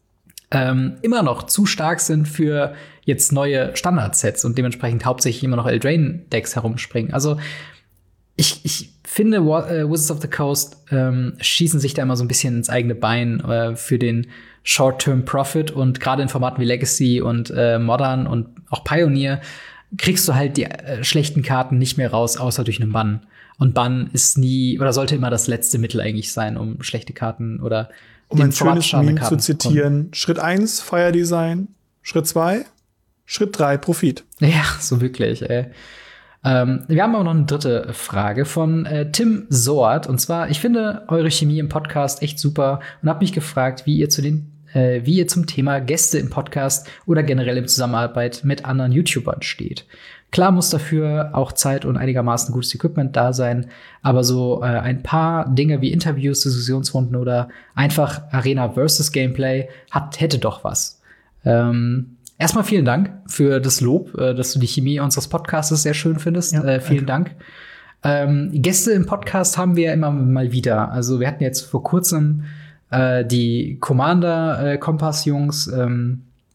S1: ähm, immer noch zu stark sind für jetzt neue Standardsets und dementsprechend hauptsächlich immer noch Eldraine-Decks herumspringen. Also ich, ich finde, äh, Wizards of the Coast ähm, schießen sich da immer so ein bisschen ins eigene Bein äh, für den Short-Term-Profit und gerade in Formaten wie Legacy und äh, Modern und auch Pioneer kriegst du halt die äh, schlechten Karten nicht mehr raus, außer durch einen Bann. Und Bann ist nie oder sollte immer das letzte Mittel eigentlich sein, um schlechte Karten oder
S2: um ein schönes Meme zu zitieren. Zu Schritt eins, Fire Design. Schritt zwei, Schritt drei, Profit.
S1: Ja, so wirklich, ey. Ähm, wir haben auch noch eine dritte Frage von äh, Tim Soart. Und zwar, ich finde eure Chemie im Podcast echt super und habe mich gefragt, wie ihr zu den äh, wie ihr zum Thema Gäste im Podcast oder generell in Zusammenarbeit mit anderen YouTubern steht. Klar muss dafür auch Zeit und einigermaßen gutes Equipment da sein, aber so äh, ein paar Dinge wie Interviews, Diskussionsrunden oder einfach Arena versus Gameplay hat, hätte doch was. Ähm, erstmal vielen Dank für das Lob, äh, dass du die Chemie unseres Podcasts sehr schön findest. Ja, äh, vielen Dank. Ähm, Gäste im Podcast haben wir immer mal wieder. Also wir hatten jetzt vor kurzem äh, die Commander-Kompass-Jungs, ähm,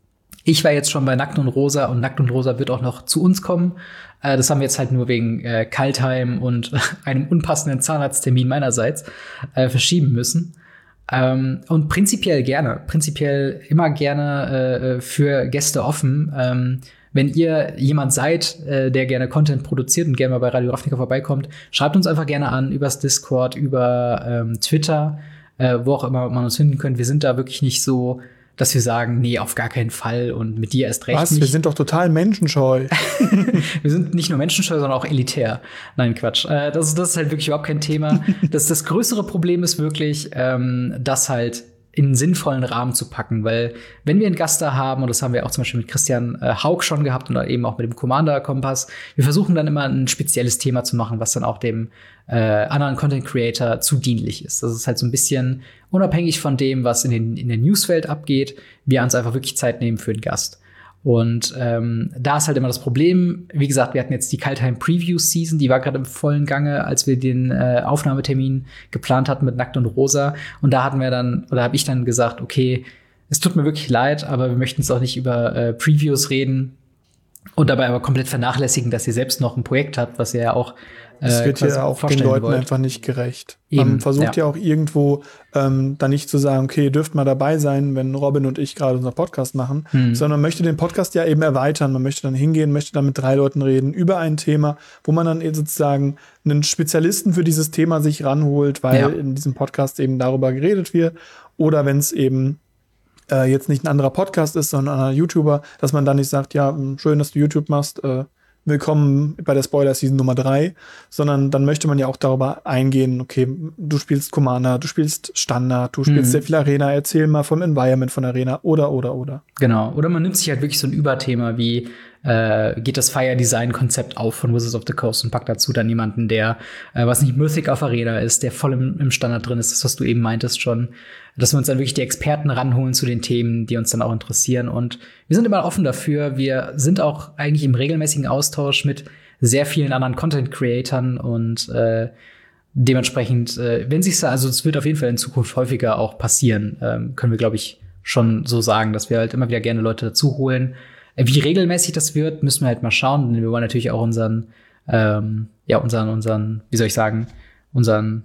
S1: Ich war jetzt schon bei Nackt und Rosa und Nackt und Rosa wird auch noch zu uns kommen. Äh, das haben wir jetzt halt nur wegen äh, Kaltheim und einem unpassenden Zahnarzttermin meinerseits äh, verschieben müssen. Ähm, und prinzipiell gerne, prinzipiell immer gerne äh, für Gäste offen. Ähm, wenn ihr jemand seid, äh, der gerne Content produziert und gerne mal bei Radio Ravnica vorbeikommt, schreibt uns einfach gerne an übers Discord, über ähm, Twitter, äh, wo auch immer man uns finden könnt. Wir sind da wirklich nicht so, dass wir sagen, nee, auf gar keinen Fall und mit dir erst recht
S2: Was?
S1: nicht.
S2: Wir sind doch total menschenscheu.
S1: Wir sind nicht nur menschenscheu, sondern auch elitär. Nein, Quatsch. Äh, das, das ist halt wirklich überhaupt kein Thema. das, das größere Problem ist wirklich, ähm, das halt in einen sinnvollen Rahmen zu packen. Weil wenn wir einen Gast da haben, und das haben wir auch zum Beispiel mit Christian äh, Haug schon gehabt und eben auch mit dem Commander-Kompass, wir versuchen dann immer ein spezielles Thema zu machen, was dann auch dem äh, anderen Content-Creator zu dienlich ist. Das ist halt so ein bisschen unabhängig von dem, was in, den, in der Newswelt abgeht, wir uns einfach wirklich Zeit nehmen für den Gast. Und ähm, da ist halt immer das Problem, wie gesagt, wir hatten jetzt die Kaltheim-Preview-Season, die war gerade im vollen Gange, als wir den äh, Aufnahmetermin geplant hatten mit Nackt und Rosa. Und da hatten wir dann, oder habe ich dann gesagt, okay, es tut mir wirklich leid, aber wir möchten jetzt auch nicht über äh, Previews reden und dabei aber komplett vernachlässigen, dass ihr selbst noch ein Projekt habt, was ihr ja auch
S2: Es wird ja auch den Leuten wollt. einfach nicht gerecht. Eben, Man versucht ja. ja auch irgendwo ähm, dann nicht zu sagen, okay, ihr dürft mal dabei sein, wenn Robin und ich gerade unseren Podcast machen, hm. sondern man möchte den Podcast ja eben erweitern. Man möchte dann hingehen, möchte dann mit drei Leuten reden über ein Thema, wo man dann eben sozusagen einen Spezialisten für dieses Thema sich ranholt, weil ja. in diesem Podcast eben darüber geredet wird. Oder wenn es eben äh, jetzt nicht ein anderer Podcast ist, sondern ein anderer YouTuber, dass man dann nicht sagt, ja, schön, dass du YouTube machst, äh, willkommen bei der Spoiler-Season Nummer drei, sondern dann möchte man ja auch darüber eingehen, okay, du spielst Commander, du spielst Standard, du spielst mhm. sehr viel Arena, erzähl mal vom Environment von Arena oder, oder, oder.
S1: Genau, oder man nimmt sich halt wirklich so ein Überthema wie äh, geht das Fire-Design-Konzept auf von Wizards of the Coast und packt dazu dann jemanden, der, äh, was nicht Mythic auf Arena ist, der voll im, im Standard drin ist, das, was du eben meintest schon, dass wir uns dann wirklich die Experten ranholen zu den Themen, die uns dann auch interessieren. Und wir sind immer offen dafür. Wir sind auch eigentlich im regelmäßigen Austausch mit sehr vielen anderen Content-Creatern und äh, dementsprechend, äh, wenn sich's da, also es wird auf jeden Fall in Zukunft häufiger auch passieren, ähm, können wir, glaube ich, schon so sagen, dass wir halt immer wieder gerne Leute dazu holen. Äh, wie regelmäßig das wird, müssen wir halt mal schauen, denn wir wollen natürlich auch unseren, ähm, ja, unseren, unseren, wie soll ich sagen, unseren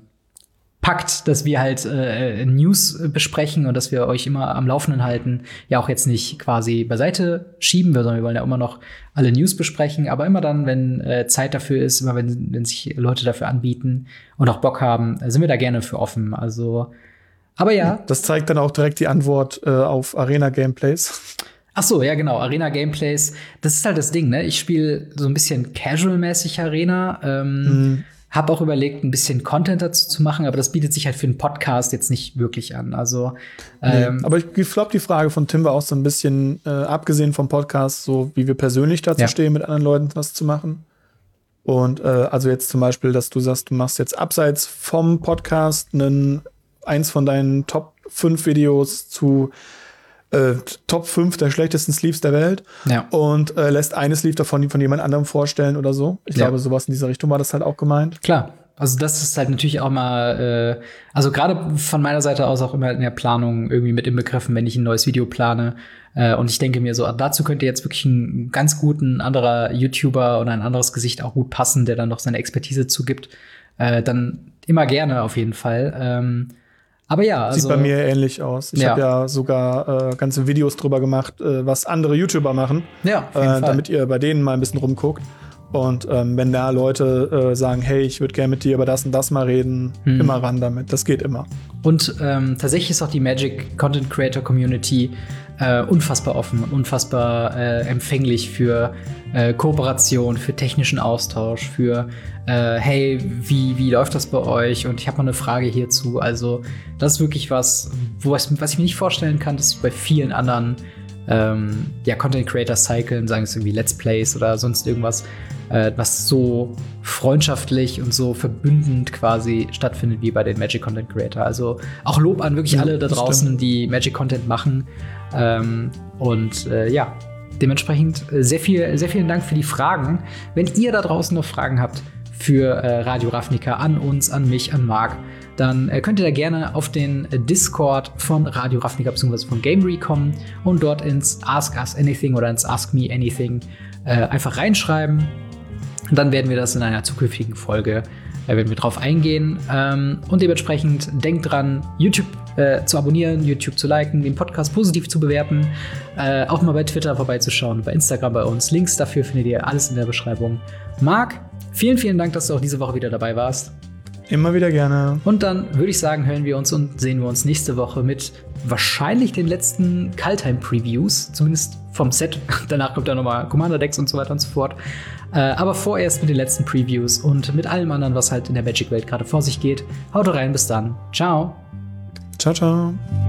S1: Pakt, dass wir halt äh, News besprechen und dass wir euch immer am Laufenden halten, ja auch jetzt nicht quasi beiseite schieben, sondern wir wollen ja immer noch alle News besprechen, aber immer dann, wenn äh, Zeit dafür ist, immer wenn, wenn sich Leute dafür anbieten und auch Bock haben, sind wir da gerne für offen. Also, aber ja.
S2: Das zeigt dann auch direkt die Antwort äh, auf Arena-Gameplays.
S1: Ach so, ja genau, Arena-Gameplays, das ist halt das Ding, ne? Ich spiele so ein bisschen casual-mäßig Arena, ähm, mhm. Hab auch überlegt, ein bisschen Content dazu zu machen, aber das bietet sich halt für einen Podcast jetzt nicht wirklich an. Also, ähm,
S2: nee, aber ich glaube, die Frage von Tim war auch so ein bisschen, äh, abgesehen vom Podcast, so wie wir persönlich dazu ja. stehen, mit anderen Leuten was zu machen. Und äh, also jetzt zum Beispiel, dass du sagst, du machst jetzt abseits vom Podcast einen, eins von deinen Top fünf Videos zu Äh, Top fünf der schlechtesten Sleeves der Welt
S1: ja.
S2: und äh, lässt eine Sleeve davon von jemand anderem vorstellen oder so. Ich ja. glaube, sowas in dieser Richtung war das halt auch gemeint.
S1: Klar, also das ist halt natürlich auch mal, äh, also gerade von meiner Seite aus auch immer in der Planung irgendwie mit inbegriffen, wenn ich ein neues Video plane. Äh, und ich denke mir so, dazu könnte jetzt wirklich ein ganz guten anderer YouTuber oder ein anderes Gesicht auch gut passen, der dann noch seine Expertise zugibt. Äh, dann immer gerne auf jeden Fall. Ähm, Aber ja, also
S2: sieht bei mir ähnlich aus. Ich ja. habe ja sogar äh, ganze Videos drüber gemacht, äh, was andere YouTuber machen,
S1: ja,
S2: äh, damit ihr bei denen mal ein bisschen rumguckt. Und ähm, wenn da Leute äh, sagen, hey, ich würde gerne mit dir über das und das mal reden, hm. immer ran damit. Das geht immer.
S1: Und ähm, tatsächlich ist auch die Magic Content Creator Community äh, unfassbar offen, unfassbar äh, empfänglich für äh, Kooperation, für technischen Austausch, für äh, hey, wie, wie läuft das bei euch? Und ich habe mal eine Frage hierzu. Also das ist wirklich was, wo was, was ich mir nicht vorstellen kann, dass bei vielen anderen ähm, ja, Content Creator Cyclen, sagen es irgendwie Let's Plays oder sonst irgendwas, äh, was so freundschaftlich und so verbündend quasi stattfindet wie bei den Magic Content Creator. Also auch Lob an wirklich ja, alle da draußen, stimmt. die Magic Content machen. Ähm, und äh, ja, dementsprechend sehr viel, sehr vielen Dank für die Fragen. Wenn ihr da draußen noch Fragen habt für äh, Radio Ravnica an uns, an mich, an Marc, dann äh, könnt ihr da gerne auf den Discord von Radio Ravnica bzw. von Gamery kommen und dort ins Ask Us Anything oder ins Ask Me Anything äh, einfach reinschreiben. Und dann werden wir das in einer zukünftigen Folge Da werden wir drauf eingehen. Ähm, und dementsprechend denkt dran, YouTube äh, zu abonnieren, YouTube zu liken, den Podcast positiv zu bewerten. Äh, auch mal bei Twitter vorbeizuschauen, bei Instagram bei uns. Links dafür findet ihr alles in der Beschreibung. Marc, vielen, vielen Dank, dass du auch diese Woche wieder dabei warst.
S2: Immer wieder gerne.
S1: Und dann würde ich sagen, hören wir uns und sehen wir uns nächste Woche mit wahrscheinlich den letzten Kaltheim-Previews, zumindest vom Set. Danach kommt dann nochmal Commander-Decks und so weiter und so fort. Äh, aber vorerst mit den letzten Previews und mit allem anderen, was halt in der Magic-Welt gerade vor sich geht. Haut rein, bis dann. Ciao.
S2: Ciao, ciao.